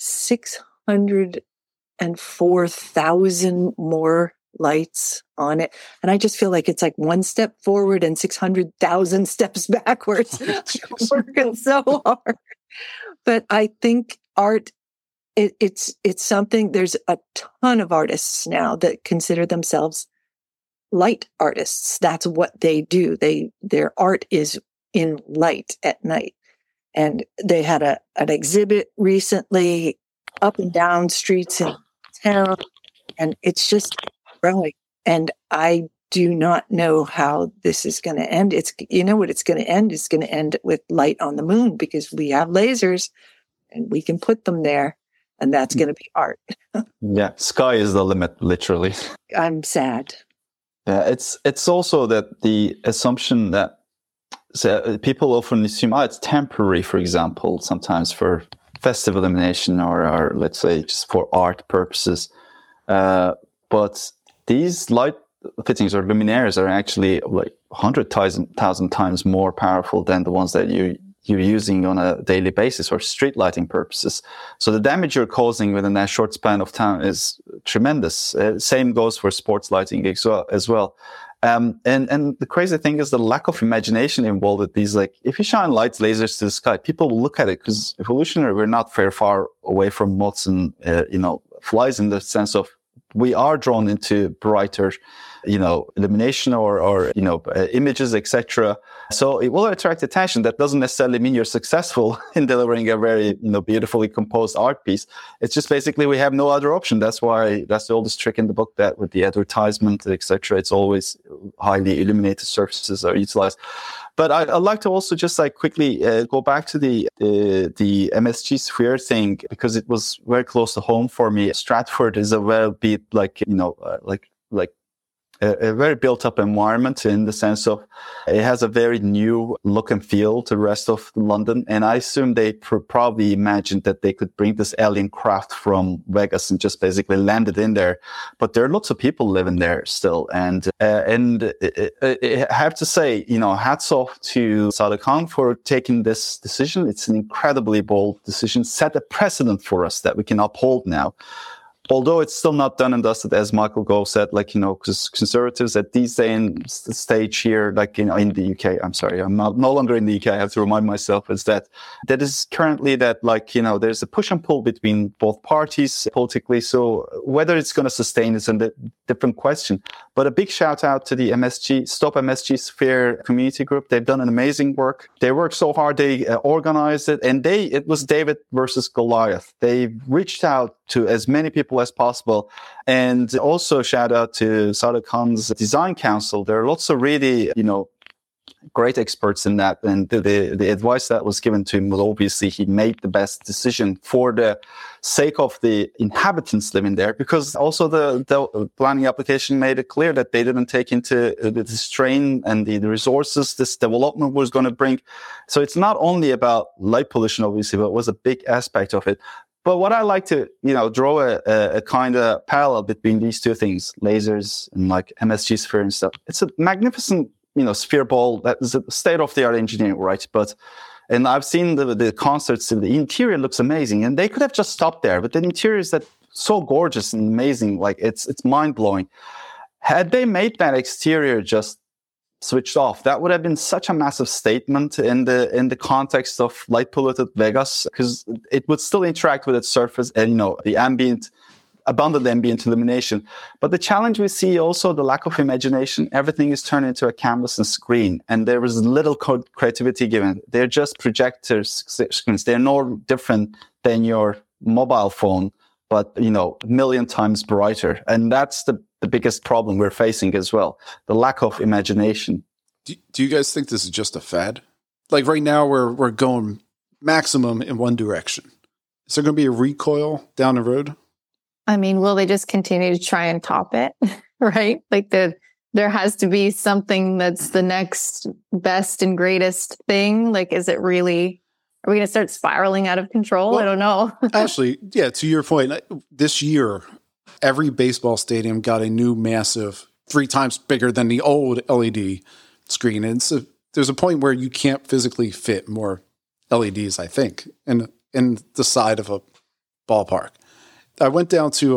604,000 more lights on it. And I just feel like it's like 1 step forward and 600,000 steps backwards. Working so hard. But I think art, it's something, there's a ton of artists now that consider themselves light artists. That's what they do. Their art is in light at night. And they had an exhibit recently up and down streets in town, and it's just growing. And I do not know how this is going to end. It's, you know what it's going to end? It's going to end with light on the moon, because we have lasers and we can put them there, and that's going to be art. Yeah, sky is the limit, literally. I'm sad. Yeah, it's also that the assumption that people often assume, it's temporary, for example, sometimes for festive illumination or let's say just for art purposes. But these light fittings or luminaires are actually like 100,000 times more powerful than the ones that you're using on a daily basis for street lighting purposes. So the damage you're causing within that short span of time is tremendous. Same goes for sports lighting as well. And the crazy thing is the lack of imagination involved with these. Like, if you shine lights, lasers to the sky, people will look at it, because evolutionary, we're not very far away from moths and, flies, in the sense of we are drawn into brighter, illumination or images, etc. So it will attract attention. That doesn't necessarily mean you're successful in delivering a very, beautifully composed art piece. It's just basically we have no other option. That's the oldest trick in the book, that with the advertisement, etc., it's always highly illuminated surfaces are utilized. But I'd like to also just quickly go back to the MSG sphere thing, because it was very close to home for me. Stratford is a a very built-up environment, in the sense of it has a very new look and feel to the rest of London. And I assume they probably imagined that they could bring this alien craft from Vegas and just basically land it in there. But there are lots of people living there still. And I have to say, hats off to Sadiq Khan for taking this decision. It's an incredibly bold decision, set a precedent for us that we can uphold now. Although it's still not done and dusted, as Michael Gove said, because conservatives at this stage here, in the UK, I'm sorry, I'm no longer in the UK, I have to remind myself, is that is currently that, there's a push and pull between both parties politically. So whether it's going to sustain is a different question. But a big shout out to the Stop MSG Sphere community group. They've done an amazing work. They worked so hard. They organized it, and it was David versus Goliath. They reached out to as many people as possible. And also shout out to Sadiq Khan's design council. There are lots of really, great experts in that. And the advice that was given to him was, obviously he made the best decision for the sake of the inhabitants living there, because also the planning application made it clear that they didn't take into the strain and the resources this development was going to bring. So it's not only about light pollution, obviously, but it was a big aspect of it. But what I like to, draw a kind of parallel between these two things, lasers and MSG sphere and stuff. It's a magnificent, sphere ball that is a state-of-the-art engineering, right? And I've seen the concerts, the interior looks amazing, and they could have just stopped there. But the interior is so gorgeous and amazing, it's mind-blowing. Had they made that exterior just switched off, that would have been such a massive statement in the context of light polluted Vegas, because it would still interact with its surface and the abundant ambient illumination. But the challenge we see also, the lack of imagination. Everything is turned into a canvas and screen, and there is little creativity given. They're just projector screens. They're no different than your mobile phone, but a million times brighter. And that's the biggest problem we're facing as well, the lack of imagination. Do you guys think this is just a fad? Right now we're going maximum in one direction. Is there going to be a recoil down the road? I mean, will they just continue to try and top it? Right? There has to be something that's the next best and greatest thing. Is it really, are we going to start spiraling out of control? I don't know. Actually, yeah, to your point, this year, every baseball stadium got a new massive, 3 times bigger than the old LED screen. And so there's a point where you can't physically fit more LEDs, I think, in the side of a ballpark. I went down to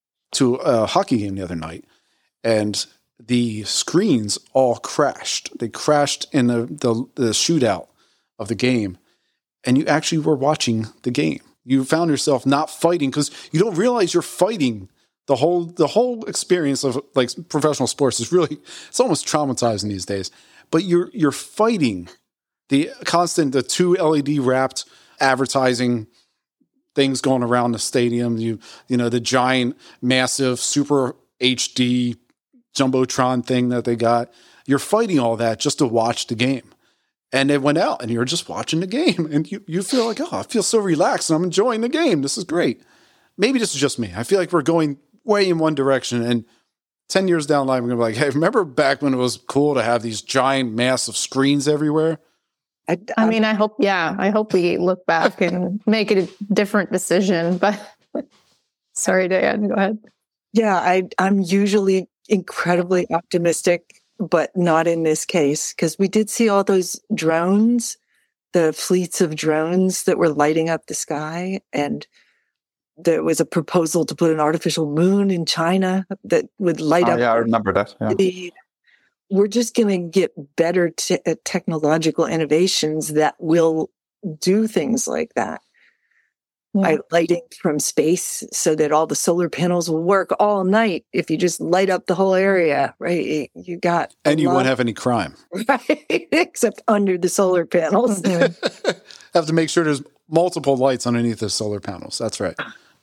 a hockey game the other night, and the screens all crashed. They crashed in the shootout of the game, and you actually were watching the game. You found yourself not fighting because you don't realize you're fighting. The whole experience of professional sports is it's almost traumatizing these days. But you're fighting the 2 LED wrapped advertising things going around the stadium. The giant, massive, super HD Jumbotron thing that they got. You're fighting all that just to watch the game. And it went out and you're just watching the game and you feel like, oh, I feel so relaxed and I'm enjoying the game. This is great. Maybe this is just me. I feel like we're going way in one direction, and 10 years down the line, we're going to be like, hey, remember back when it was cool to have these giant, massive screens everywhere? I mean, I hope we look back and make a different decision, but sorry, Diane, go ahead. Yeah, I'm usually incredibly optimistic, but not in this case, because we did see all those drones, the fleets of drones that were lighting up the sky, and there was a proposal to put an artificial moon in China that would light up. Yeah, I remember that. Yeah. We're just going to get better technological innovations that will do things like that. By lighting from space so that all the solar panels will work all night. If you just light up the whole area, right? You got. And you won't have any crime. Right. Except under the solar panels. Have to make sure there's multiple lights underneath the solar panels. That's right.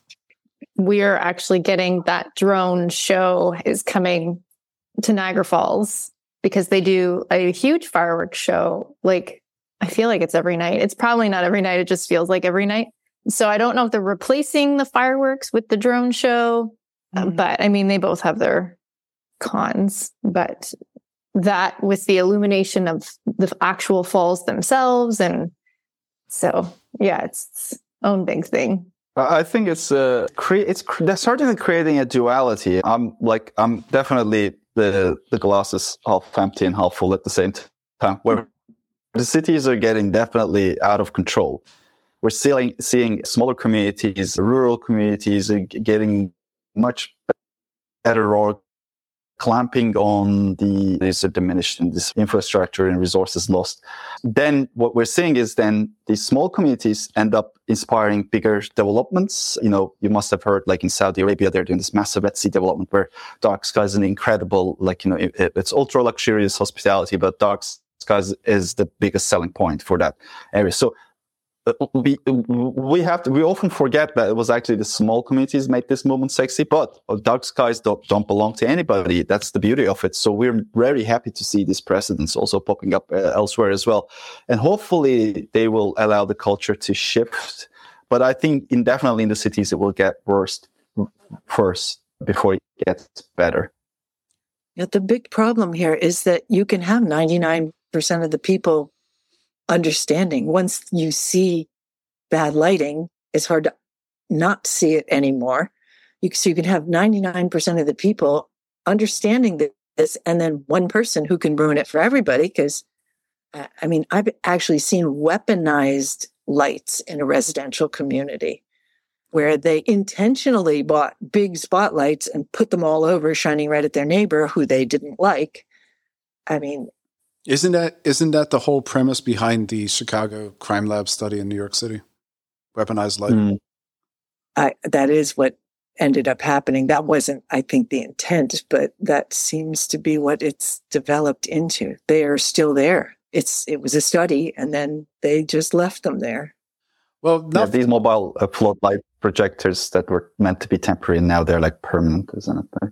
We are actually getting that drone show is coming to Niagara Falls because they do a huge fireworks show. Like, I feel like it's every night. It's probably not every night. It just feels like every night. So I don't know if they're replacing the fireworks with the drone show, but I mean, they both have their cons, but that with the illumination of the actual falls themselves. And so, yeah, it's its own big thing. I think it's they're certainly creating a duality. I'm definitely the glass is half empty and half full at the same time, where the cities are getting definitely out of control. We're seeing smaller communities, rural communities getting much better or clamping on these diminished and this infrastructure and resources lost. Then what we're seeing is then these small communities end up inspiring bigger developments. You know, you must have heard, like in Saudi Arabia, they're doing this massive Red Sea development where Dark Skies is an incredible, it's ultra luxurious hospitality, but Dark Skies is the biggest selling point for that area. So we often forget that it was actually the small communities made this movement sexy, but Dark Skies don't belong to anybody. That's the beauty of it. So we're very happy to see these precedents also popping up elsewhere as well. And hopefully they will allow the culture to shift. But I think definitely in the cities, it will get worse first before it gets better. Yeah, the big problem here is that you can have 99% of the people understanding. Once you see bad lighting, it's hard to not see it anymore. So you can have 99% of the people understanding this, and then one person who can ruin it for everybody. Because, I mean, I've actually seen weaponized lights in a residential community where they intentionally bought big spotlights and put them all over, shining right at their neighbor who they didn't like. I mean, Isn't that the whole premise behind the Chicago Crime Lab study in New York City? Weaponized lighting. That is what ended up happening. That wasn't, I think, the intent, but that seems to be what it's developed into. They are still there. It was a study, and then they just left them there. Well, these mobile floodlight projectors that were meant to be temporary, and now they're like permanent, isn't it?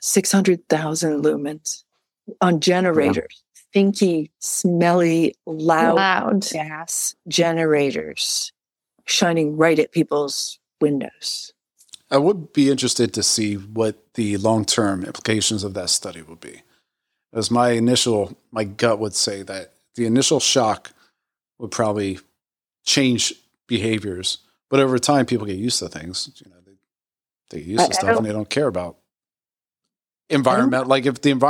600,000 lumens on generators. Stinky, smelly, loud gas generators shining right at people's windows. I would be interested to see what the long-term implications of that study would be. As my gut would say that the initial shock would probably change behaviors, but over time people get used to things. You know, they get used to stuff and they don't care about environment. Like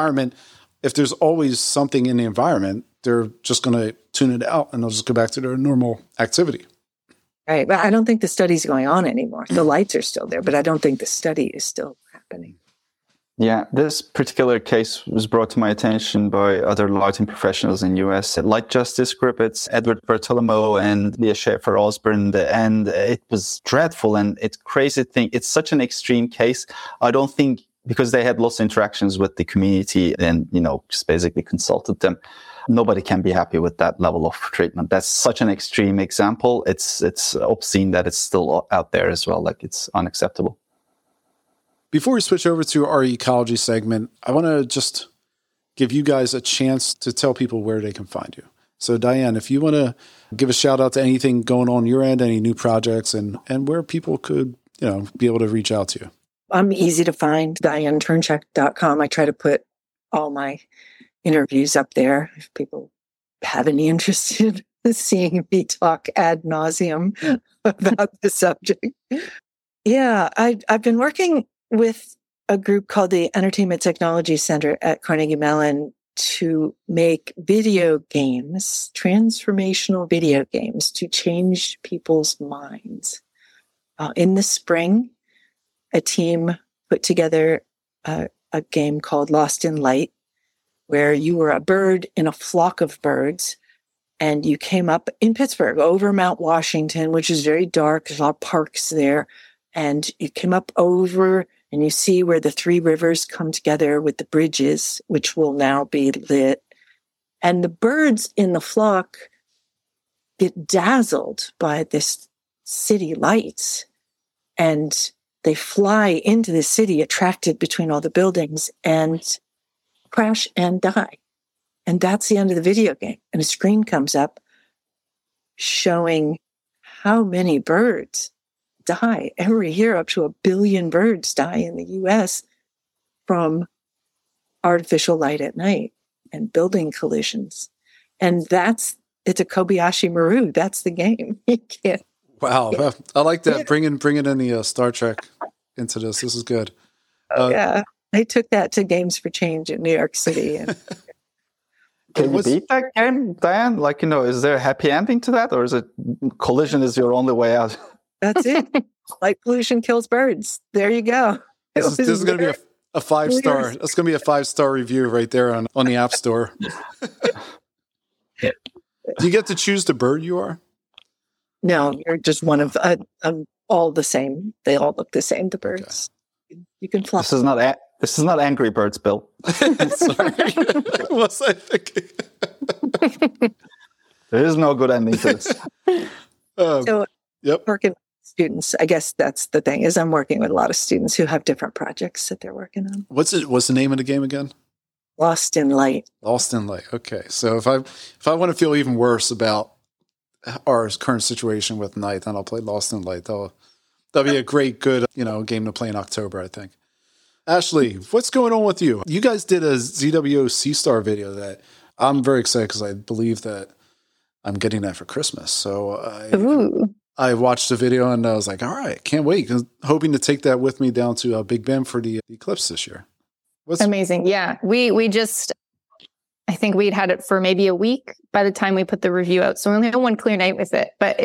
if there's always something in the environment, they're just going to tune it out and they'll just go back to their normal activity. Right. But I don't think the study's going on anymore. The lights are still there, but I don't think the study is still happening. Yeah, this particular case was brought to my attention by other lighting professionals in the US. Light Justice Group, it's Edward Bartolomeo and Leah Schaefer Osborne, and it was dreadful and it's crazy thing. It's such an extreme case. I don't think, because they had lots of interactions with the community and, just basically consulted them. Nobody can be happy with that level of treatment. That's such an extreme example. It's obscene that it's still out there as well. Like, it's unacceptable. Before we switch over to our ecology segment, I want to just give you guys a chance to tell people where they can find you. So Diane, if you want to give a shout out to anything going on your end, any new projects, and where people could, be able to reach out to you. I'm easy to find, DianeTurnchek.com. I try to put all my interviews up there if people have any interest in seeing me talk ad nauseum about the subject. Yeah, I've been working with a group called the Entertainment Technology Center at Carnegie Mellon to make video games, transformational video games, to change people's minds. In the spring, a team put together a game called Lost in Light, where you were a bird in a flock of birds, and you came up in Pittsburgh over Mount Washington, which is very dark. There's a lot of parks there. And you came up over and you see where the three rivers come together with the bridges, which will now be lit. And the birds in the flock get dazzled by this city lights. And they fly into the city, attracted between all the buildings, and crash and die. And that's the end of the video game. And a screen comes up showing how many birds die. Every year, up to 1 billion birds die in the US from artificial light at night and building collisions. And it's a Kobayashi Maru. That's the game. You can't. Wow. I like that. Yeah. Bringing in the Star Trek into this. This is good. Yeah. I took that to Games for Change in New York City. And can you beat that game, Diane? Is there a happy ending to that? Or is it collision is your only way out? That's it. Light pollution kills birds. There you go. This is going to be a 5-star. That's going to be a 5-star review right there on the App Store. Do you get to choose the bird you are? No, you're just one of all the same. They all look the same. The birds. Okay. You can fly. This is not Angry Birds, Bill. Sorry. What was I thinking? There is no good ending to this. Working with students, I guess that's the thing, is I'm working with a lot of students who have different projects that they're working on. What's the name of the game again? Lost in Light. Lost in Light. Okay. So if I want to feel even worse about our current situation with night, then I'll play Lost in Light. That'll be a great, good, game to play in October, I think. Ashley, what's going on with you? You guys did a ZWO C-Star video that I'm very excited because I believe that I'm getting that for Christmas. So I watched the video and I was like, all right, can't wait. Hoping to take that with me down to Big Bend for the Eclipse this year. Amazing. Yeah. We just, I think we'd had it for maybe a week by the time we put the review out. So we only had one clear night with it, but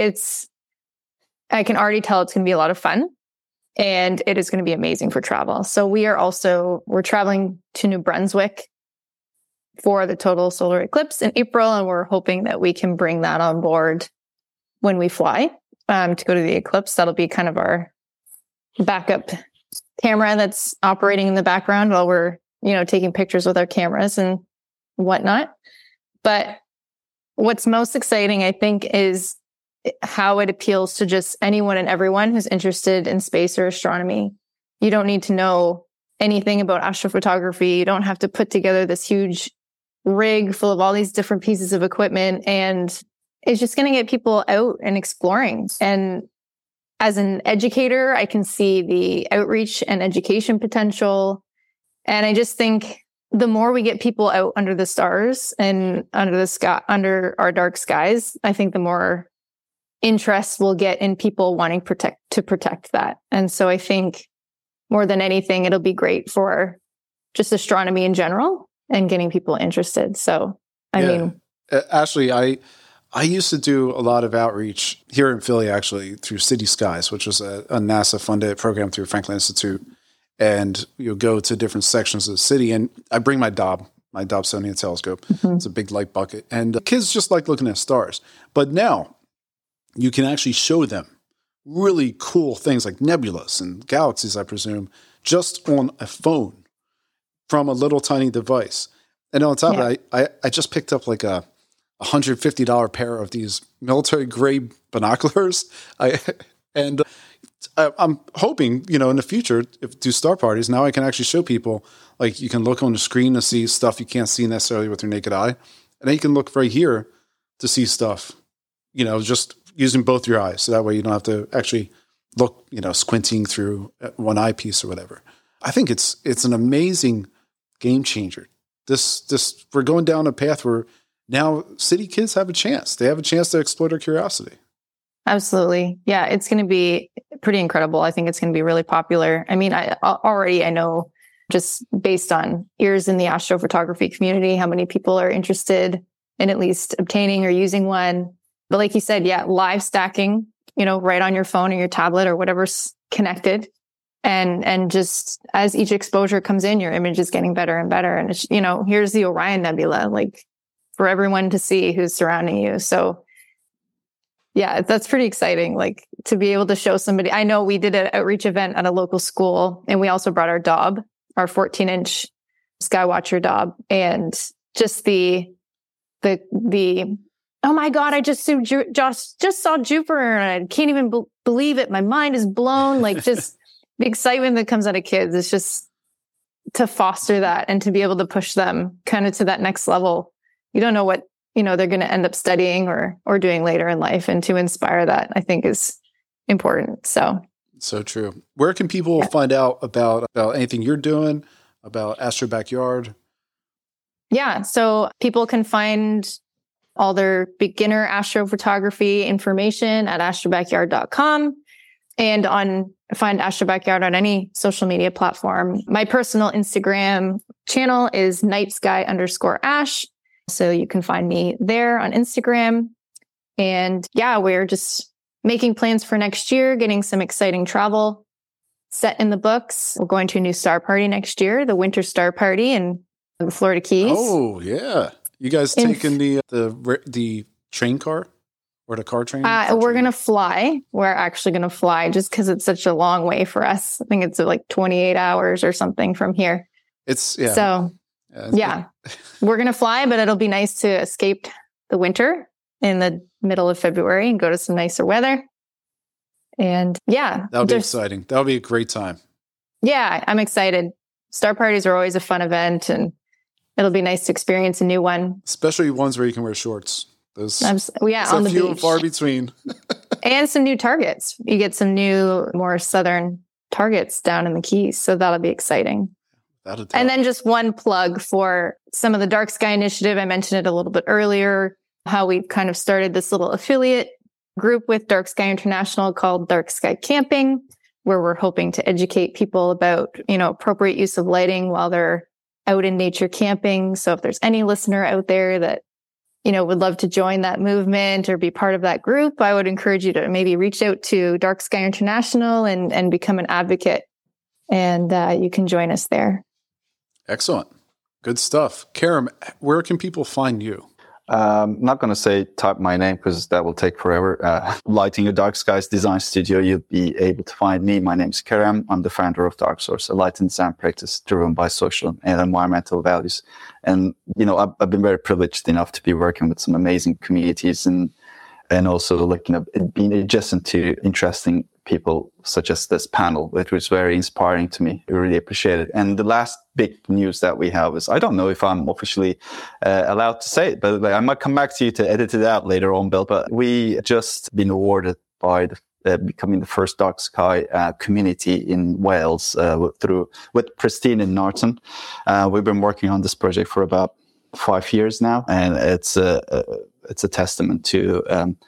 I can already tell it's going to be a lot of fun. And it is going to be amazing for travel. So we're traveling to New Brunswick for the total solar eclipse in April. And we're hoping that we can bring that on board when we fly to go to the eclipse. That'll be kind of our backup camera that's operating in the background while we're, taking pictures with our cameras and whatnot. But what's most exciting, I think, is how it appeals to just anyone and everyone who's interested in space or astronomy. You don't need to know anything about astrophotography. You don't have to put together this huge rig full of all these different pieces of equipment. And it's just going to get people out and exploring. And as an educator, I can see the outreach and education potential. And I just think the more we get people out under the stars and under the sky, under our dark skies, I think the more interest we'll get in people wanting to protect that. And so I think more than anything, it'll be great for just astronomy in general and getting people interested. So, I mean, Ashley, I used to do a lot of outreach here in Philly, actually, through City Skies, which was a NASA-funded program through Franklin Institute. And you'll go to different sections of the city. And I bring my Dobsonian telescope. Mm-hmm. It's a big light bucket. And kids just like looking at stars. But now you can actually show them really cool things like nebulas and galaxies, I presume, just on a phone from a little tiny device. And on top of that, I just picked up like a $150 pair of these military grade binoculars. I I'm hoping, in the future, if do star parties, now I can actually show people, like you can look on the screen to see stuff you can't see necessarily with your naked eye. And then you can look right here to see stuff, just using both your eyes. So that way you don't have to actually look, squinting through one eyepiece or whatever. I think it's an amazing game changer. This we're going down a path where now city kids have a chance. They have a chance to explore their curiosity. Absolutely. Yeah, it's going to be pretty incredible. I think it's going to be really popular. I mean, I know just based on ears in the astrophotography community, how many people are interested in at least obtaining or using one. But like you said, yeah, live stacking, right on your phone or your tablet or whatever's connected. And just as each exposure comes in, your image is getting better and better. And it's, here's the Orion Nebula, like for everyone to see who's surrounding you. So yeah, that's pretty exciting. Like to be able to show somebody. I know we did an outreach event at a local school, and we also brought our Dob, our 14-inch Skywatcher Dob, and just the oh my God, I just saw Jupiter and I can't even believe it. My mind is blown. Like just the excitement that comes out of kids is just to foster that and to be able to push them kind of to that next level. You don't know what they're going to end up studying or doing later in life, and to inspire that, I think, is important. So true. Where can people find out about anything you're doing, about Astro Backyard? Yeah, so people can find all their beginner astrophotography information at astrobackyard.com and find Astro Backyard on any social media platform. My personal Instagram channel is nightsky_ash. So you can find me there on Instagram. And yeah, we're just making plans for next year, getting some exciting travel set in the books. We're going to a new star party next year, the Winter Star Party in the Florida Keys. Oh, yeah. You guys taking the train car or the car train? We're going to fly. We're actually going to fly just because it's such a long way for us. I think it's like 28 hours or something from here. So yeah, we're going to fly, but it'll be nice to escape the winter in the middle of February and go to some nicer weather. And yeah, that'll be exciting. That'll be a great time. Yeah, I'm excited. Star parties are always a fun event, and it'll be nice to experience a new one. Especially ones where you can wear shorts. Those on the few beach. and far between. And some new targets. You get some new, more southern targets down in the Keys. So that'll be exciting. And then just one plug for some of the Dark Sky Initiative. I mentioned it a little bit earlier, how we've kind of started this little affiliate group with Dark Sky International called Dark Sky Camping, where we're hoping to educate people about, appropriate use of lighting while they're out in nature camping. So if there's any listener out there that, would love to join that movement or be part of that group, I would encourage you to maybe reach out to Dark Sky International and become an advocate. And you can join us there. Excellent. Good stuff. Karam, where can people find you? I'm not going to type my name because that will take forever. Lighting Your Dark Skies Design Studio, you'll be able to find me. My name's Karam. I'm the founder of Dark Source, a light and design practice driven by social and environmental values. And, I've been very privileged enough to be working with some amazing communities and also being adjacent to interesting people such as this panel, which was very inspiring to me. I really appreciate it. And the last big news that we have is, I don't know if I'm officially allowed to say it, but I might come back to you to edit it out later on, Bill. But we just been awarded by becoming the first dark sky community in Wales with Pristine and Norton. We've been working on this project for about 5 years now, and it's a testament to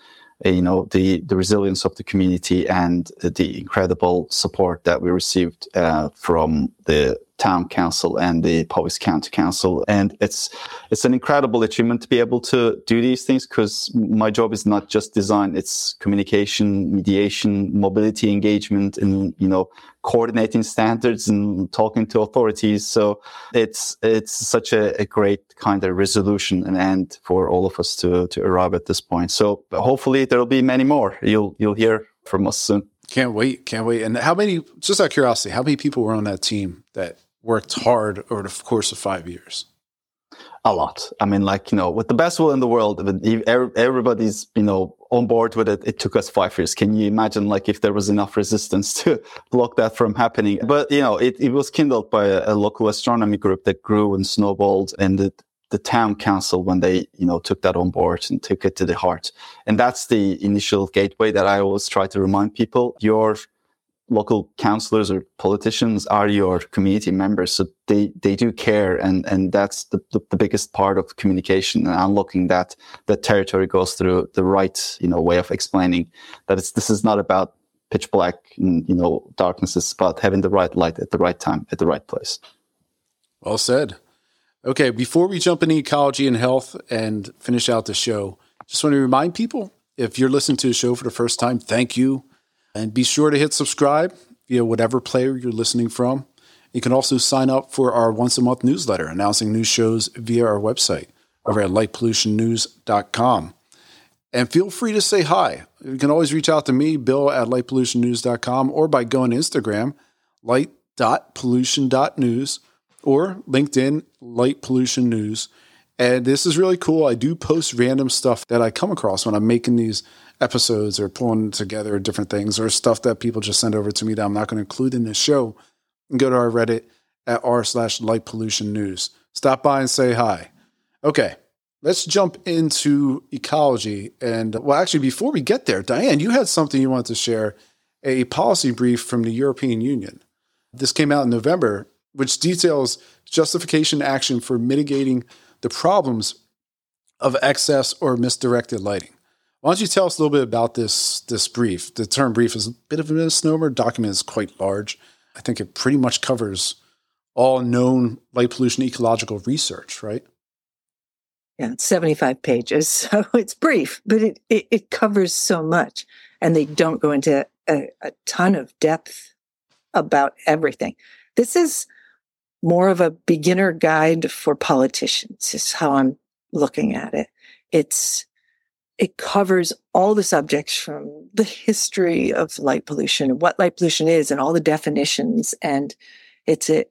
the resilience of the community and the incredible support that we received from the town council and the Powys County Council. And it's an incredible achievement to be able to do these things, because my job is not just design, it's communication, mediation, mobility engagement, and, coordinating standards and talking to authorities. So it's such a great kind of resolution and end for all of us to arrive at this point. So hopefully there'll be many more. You'll hear from us soon. Can't wait. And how many, just out of curiosity, how many people were on that team that worked hard over the course of 5 years? A lot. I mean, with the best will in the world, everybody's, on board with it. It took us 5 years. Can you imagine, like, if there was enough resistance to block that from happening? But, it was kindled by a local astronomy group that grew and snowballed, and the town council, when they, took that on board and took it to the heart. And that's the initial gateway that I always try to remind people. Your local councillors or politicians are your community members. So they do care. And that's the biggest part of communication, and unlocking that territory goes through the right, way of explaining that this is not about pitch black and, darkness. It's about having the right light at the right time, at the right place. Well said. Okay, before we jump into ecology and health and finish out the show, just want to remind people, if you're listening to the show for the first time, thank you. And be sure to hit subscribe via whatever player you're listening from. You can also sign up for our once-a-month newsletter announcing new shows via our website over at lightpollutionnews.com. And feel free to say hi. You can always reach out to me, Bill, at lightpollutionnews.com, or by going to Instagram, light.pollution.news, or LinkedIn, Light Pollution News. And this is really cool. I do post random stuff that I come across when I'm making these episodes or pulling together different things, or stuff that people just send over to me that I'm not going to include in this show. And go to our Reddit at r/Light Pollution News. Stop by and say hi. Okay, let's jump into ecology. And well, actually, before we get there, Diane, you had something you wanted to share, a policy brief from the European Union. This came out in November, which details justification action for mitigating the problems of excess or misdirected lighting. Why don't you tell us a little bit about this brief? The term brief is a bit of a misnomer. Document is quite large. I think it pretty much covers all known light pollution ecological research, right? Yeah, it's 75 pages, so it's brief, but it covers so much, and they don't go into a ton of depth about everything. This is more of a beginner guide for politicians, is how I'm looking at it. It covers all the subjects, from the history of light pollution, what light pollution is, and all the definitions. And it's a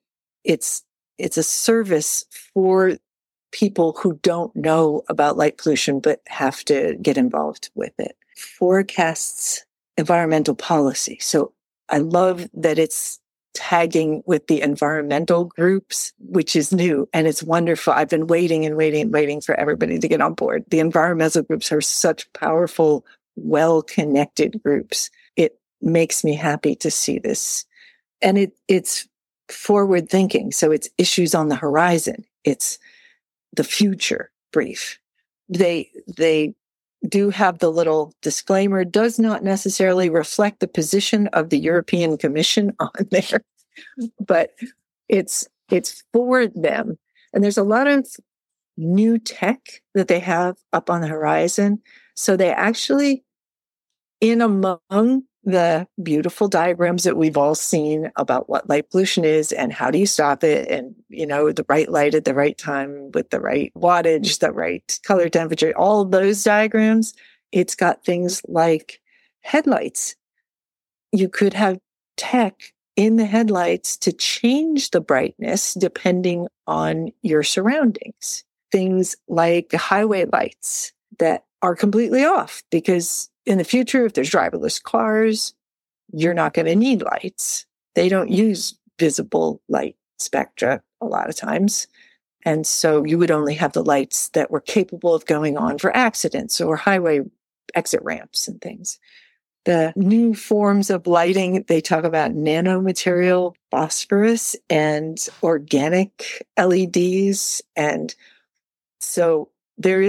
service for people who don't know about light pollution but have to get involved with it. Forecasts environmental policy. So I love that it's tagging with the environmental groups, which is new, and it's wonderful. I've been waiting for everybody to get on board. The environmental groups are such powerful, well-connected groups. It makes me happy to see this. And it's forward thinking. So it's issues on the horizon. It's the future brief. They do have the little disclaimer, does not necessarily reflect the position of the European Commission on there, but it's for them. And there's a lot of new tech that they have up on the horizon. So they actually, in among the beautiful diagrams that we've all seen about what light pollution is and how do you stop it, and, the right light at the right time with the right wattage, the right color temperature, all of those diagrams, it's got things like headlights. You could have tech in the headlights to change the brightness depending on your surroundings. Things like highway lights that are completely off, because in the future, if there's driverless cars, you're not going to need lights. They don't use visible light spectra a lot of times. And so you would only have the lights that were capable of going on for accidents or highway exit ramps and things. The new forms of lighting, they talk about nanomaterial phosphorus and organic LEDs. And so there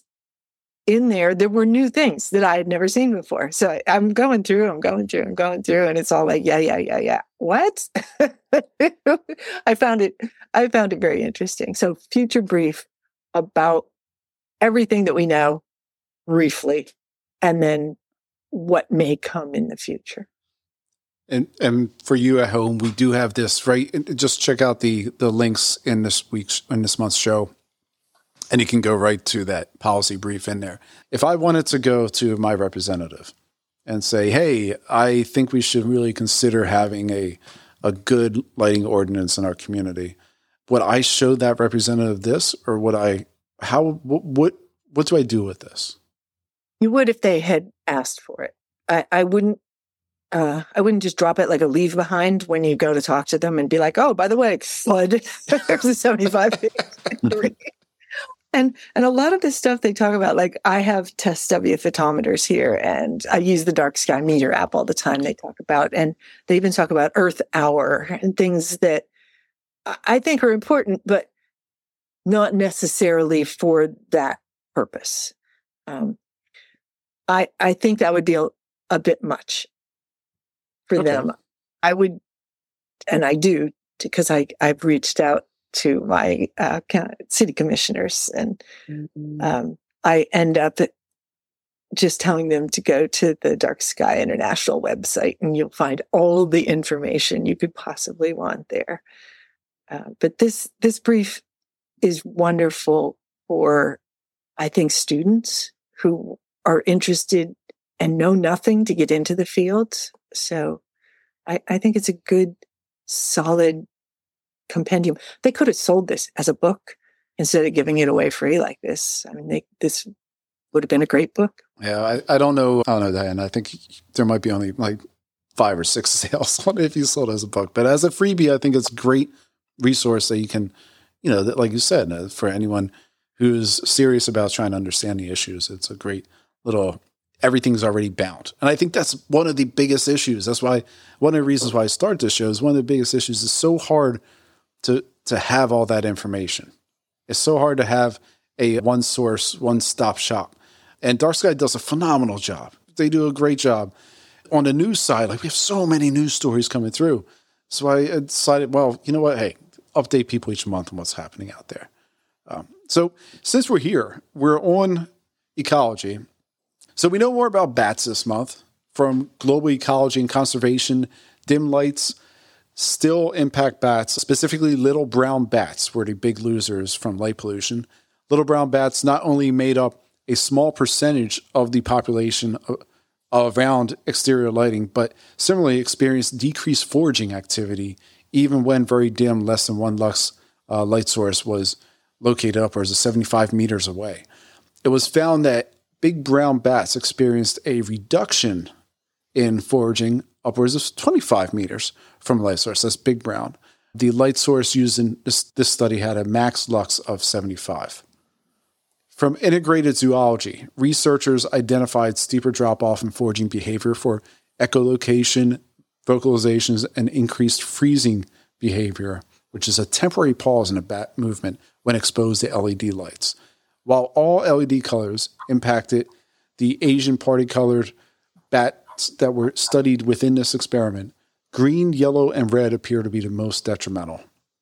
were new things that I had never seen before. So I'm going through, and it's all like, yeah. What? I found it very interesting. So future brief about everything that we know briefly, and then what may come in the future. And for you at home, we do have this, right? Just check out the links in this month's show, and you can go right to that policy brief in there. If I wanted to go to my representative and say, hey, I think we should really consider having a good lighting ordinance in our community, would I show that representative this, or what do I do with this? You would if they had asked for it. I wouldn't just drop it like a leave behind when you go to talk to them and be like, oh, by the way, flood, there's a 75. And a lot of this stuff they talk about, like I have test W photometers here and I use the Dark Sky Meter app all the time they talk about. And they even talk about Earth Hour and things that I think are important, but not necessarily for that purpose. I think that would be a bit much for them. I would, and I do, because I've reached out to my city commissioners, and I end up just telling them to go to the Dark Sky International website, and you'll find all the information you could possibly want there. But this brief is wonderful for, I think, students who are interested and know nothing to get into the field. So I think it's a good, solid compendium. They could have sold this as a book instead of giving it away free like this. I mean, this would have been a great book. Yeah, I don't know, Diane. I think there might be only like 5 or 6 sales on it if you sold it as a book. But as a freebie, I think it's a great resource that you can, that, like you said, for anyone who's serious about trying to understand the issues, it's a great little, everything's already bound. And I think that's one of the biggest issues. That's why, one of the reasons why I started this show is one of the biggest issues. It's so hard to have all that information. It's so hard to have a one source, one stop shop. And Dark Sky does a phenomenal job. They do a great job. On the news side, like we have so many news stories coming through. So I decided, well, you know what? Hey, update people each month on what's happening out there. So since we're here, we're on ecology. So we know more about bats this month from Global Ecology and Conservation. Dim lights still impact bats, specifically little brown bats were the big losers from light pollution. Little brown bats not only made up a small percentage of the population around exterior lighting, but similarly experienced decreased foraging activity even when very dim, less than 1 lux light source was located upwards of 75 meters away. It was found that big brown bats experienced a reduction in foraging upwards of 25 meters from a light source. That's big brown. The light source used in this study had a max lux of 75. From Integrated Zoology, researchers identified steeper drop-off in foraging behavior for echolocation, vocalizations, and increased freezing behavior, which is a temporary pause in a bat movement when exposed to LED lights. While all LED colors impacted the Asian party-colored bats that were studied within this experiment, green, yellow, and red appear to be the most detrimental.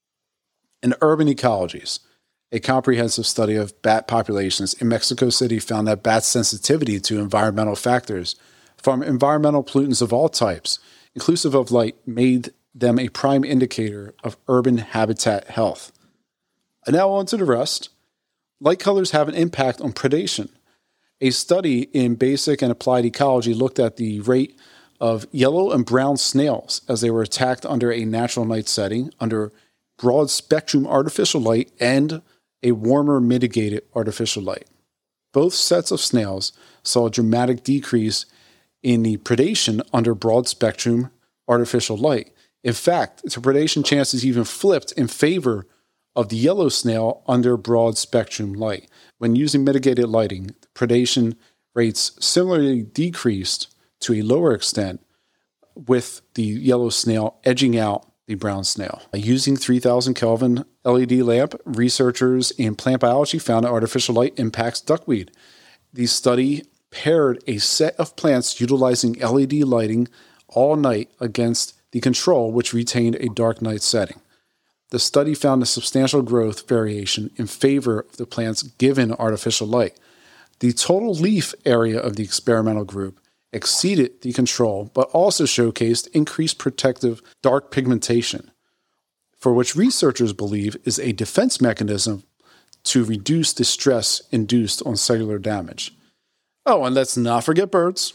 In Urban Ecologies, a comprehensive study of bat populations in Mexico City found that bats' sensitivity to environmental factors from environmental pollutants of all types, inclusive of light, made them a prime indicator of urban habitat health. And now on to the rest. Light colors have an impact on predation. A study in basic and applied ecology looked at the rate of yellow and brown snails as they were attacked under a natural night setting, under broad spectrum artificial light and a warmer mitigated artificial light. Both sets of snails saw a dramatic decrease in the predation under broad spectrum artificial light. In fact, the predation chances even flipped in favor of the yellow snail under broad spectrum light. When using mitigated lighting, the predation rates similarly decreased to a lower extent, with the yellow snail edging out the brown snail. Using 3000 Kelvin LED lamp, researchers in plant biology found that artificial light impacts duckweed. The study paired a set of plants utilizing LED lighting all night against the control, which retained a dark night setting. The study found a substantial growth variation in favor of the plants given artificial light. The total leaf area of the experimental group exceeded the control, but also showcased increased protective dark pigmentation, for which researchers believe is a defense mechanism to reduce the stress induced on cellular damage. Oh, and let's not forget birds.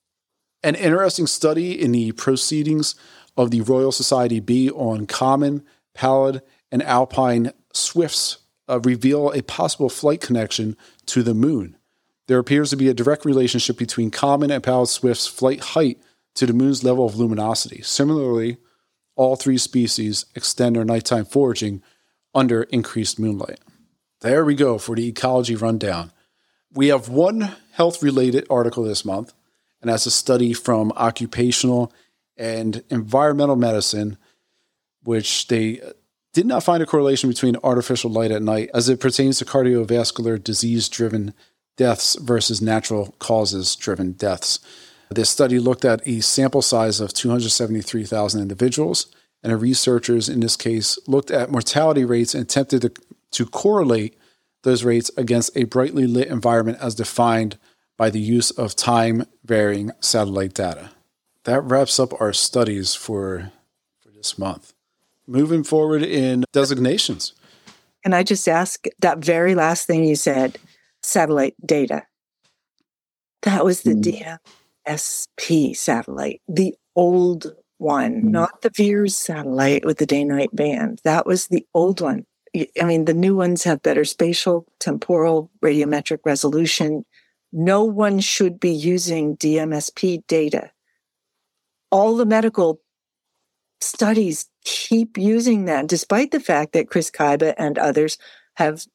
An interesting study in the Proceedings of the Royal Society Bee on common, pallid, and alpine swifts reveal a possible flight connection to the moon. There appears to be a direct relationship between Common and Pallid Swift's flight height to the moon's level of luminosity. Similarly, all three species extend their nighttime foraging under increased moonlight. There we go for the ecology rundown. We have one health-related article this month, and that's a study from Occupational and Environmental Medicine, which they did not find a correlation between artificial light at night as it pertains to cardiovascular disease-driven deaths versus natural causes-driven deaths. This study looked at a sample size of 273,000 individuals, and the researchers in this case looked at mortality rates and attempted to correlate those rates against a brightly lit environment as defined by the use of time-varying satellite data. That wraps up our studies for this month. Moving forward in designations. Can I just ask that very last thing you said, satellite data? That was the DMSP satellite, the old one, not the VIIRS satellite with the day-night band. That was the old one. I mean, the new ones have better spatial, temporal, radiometric resolution. No one should be using DMSP data. All the medical studies keep using that, despite the fact that Chris Kaiba and others have,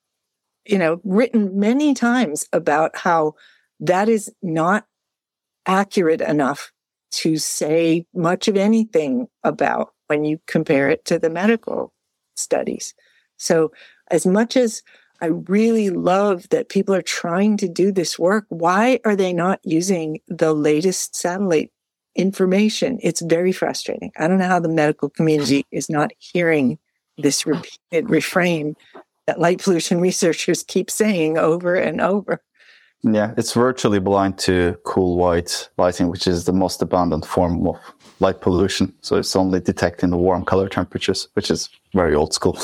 written many times about how that is not accurate enough to say much of anything about when you compare it to the medical studies. So as much as I really love that people are trying to do this work, why are they not using the latest satellite information? It's very frustrating. I don't know how the medical community is not hearing this repeated refrain that light pollution researchers keep saying over and over. Yeah, it's virtually blind to cool white lighting, which is the most abundant form of light pollution. So it's only detecting the warm color temperatures, which is very old school.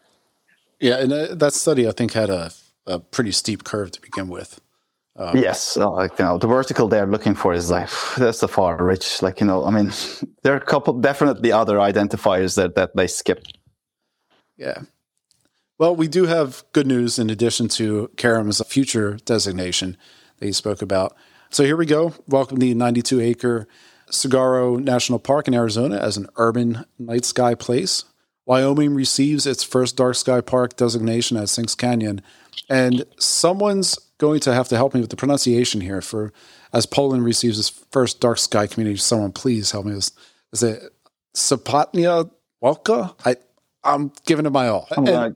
Yeah, and that study, I think, had a pretty steep curve to begin with. Yes, the vertical they're looking for is that's the far reach. There are a couple, definitely other identifiers that they skip. Yeah. Well, we do have good news in addition to Karam's future designation that he spoke about. So here we go. Welcome the 92-acre Saguaro National Park in Arizona as an urban night sky place. Wyoming receives its first dark sky park designation at Sinks Canyon. And someone's going to have to help me with the pronunciation here as Poland receives its first dark sky community. Someone please help me. Is it Sopotnia Wielka? I'm giving it my all. I'm going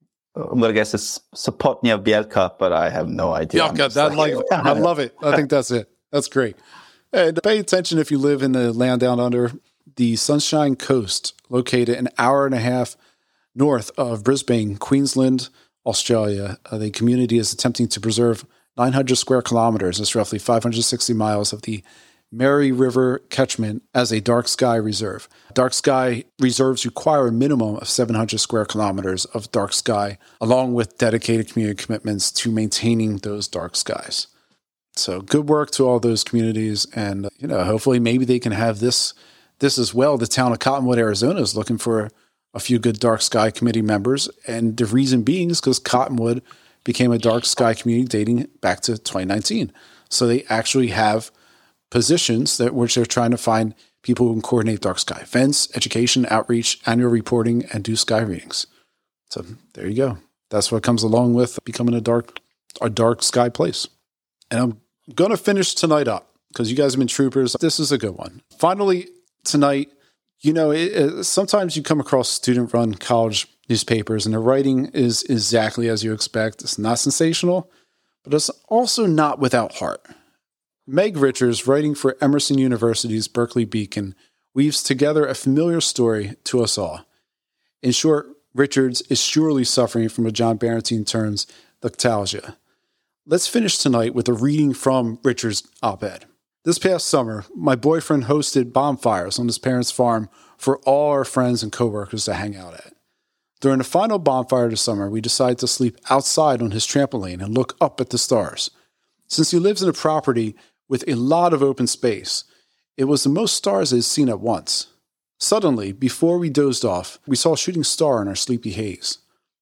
to guess it's Sopotnia Wielka, but I have no idea. I love it. I think that's it. That's great. And pay attention if you live in the land down under the Sunshine Coast, located an hour and a half north of Brisbane, Queensland, Australia. The community is attempting to preserve 900 square kilometers, that's roughly 560 miles of the Mary River catchment as a dark sky reserve. Dark sky reserves require a minimum of 700 square kilometers of dark sky, along with dedicated community commitments to maintaining those dark skies. So good work to all those communities, and hopefully maybe they can have this as well. The town of Cottonwood, Arizona is looking for a few good dark sky committee members, and the reason being is because Cottonwood became a dark sky community dating back to 2019. So they actually have positions which they're trying to find people who can coordinate dark sky events, education, outreach, annual reporting, and do sky readings. So there you go. That's what comes along with becoming a dark sky place. And I'm going to finish tonight up because you guys have been troopers. This is a good one. Finally, tonight, sometimes you come across student-run college newspapers and the writing is exactly as you expect. It's not sensational, but it's also not without heart. Meg Richards, writing for Emerson University's Berkeley Beacon, weaves together a familiar story to us all. In short, Richards is surely suffering from what John Barentine terms lactalgia. Let's finish tonight with a reading from Richards' op-ed. This past summer, my boyfriend hosted bonfires on his parents' farm for all our friends and coworkers to hang out at. During the final bonfire of the summer, we decided to sleep outside on his trampoline and look up at the stars. Since he lives in a property with a lot of open space, it was the most stars he had seen at once. Suddenly, before we dozed off, we saw a shooting star in our sleepy haze.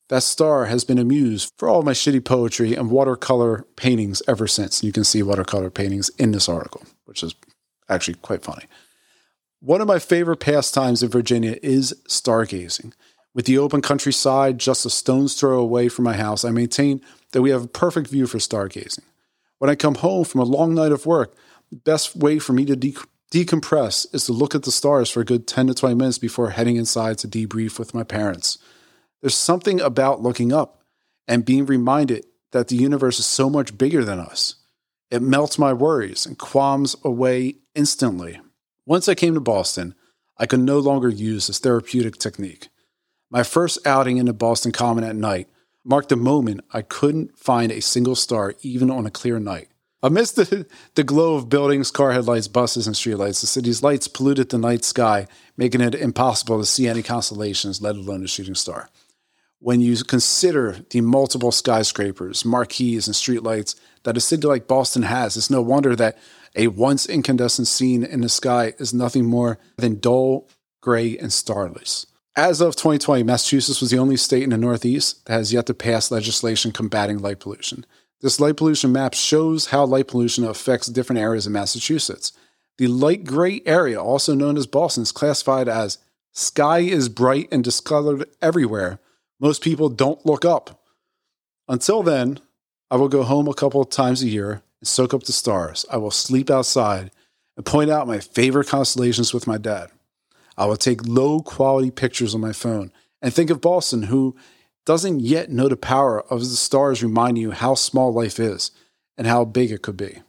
That star has been a muse for all my shitty poetry and watercolor paintings ever since. You can see watercolor paintings in this article, which is actually quite funny. One of my favorite pastimes in Virginia is stargazing. With the open countryside just a stone's throw away from my house, I maintain that we have a perfect view for stargazing. When I come home from a long night of work, the best way for me to decompress is to look at the stars for a good 10 to 20 minutes before heading inside to debrief with my parents. There's something about looking up and being reminded that the universe is so much bigger than us. It melts my worries and qualms away instantly. Once I came to Boston, I could no longer use this therapeutic technique. My first outing into Boston Common at night marked the moment I couldn't find a single star even on a clear night. Amidst the glow of buildings, car headlights, buses, and streetlights, the city's lights polluted the night sky, making it impossible to see any constellations, let alone a shooting star. When you consider the multiple skyscrapers, marquees, and streetlights that a city like Boston has, it's no wonder that a once incandescent scene in the sky is nothing more than dull, gray, and starless. As of 2020, Massachusetts was the only state in the Northeast that has yet to pass legislation combating light pollution. This light pollution map shows how light pollution affects different areas of Massachusetts. The light gray area, also known as Boston, is classified as sky is bright and discolored everywhere. Most people don't look up. Until then, I will go home a couple of times a year and soak up the stars. I will sleep outside and point out my favorite constellations with my dad. I will take low-quality pictures on my phone and think of Boston, who doesn't yet know the power of the stars reminding you how small life is and how big it could be.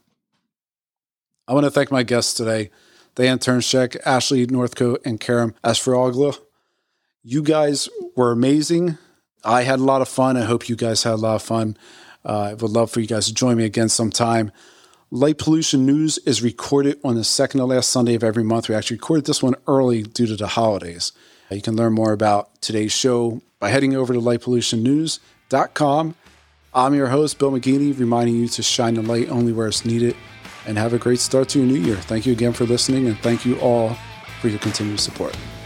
I want to thank my guests today, Diane Turnschek, Ashley Northcote, and Karen Asfaroglu. You guys were amazing. I had a lot of fun. I hope you guys had a lot of fun. I would love for you guys to join me again sometime. Light Pollution News is recorded on the second to last Sunday of every month. We actually recorded this one early due to the holidays. You can learn more about today's show by heading over to lightpollutionnews.com. I'm your host, Bill McGeaney, reminding you to shine the light only where it's needed, and have a great start to your new year. Thank you again for listening, and thank you all for your continued support.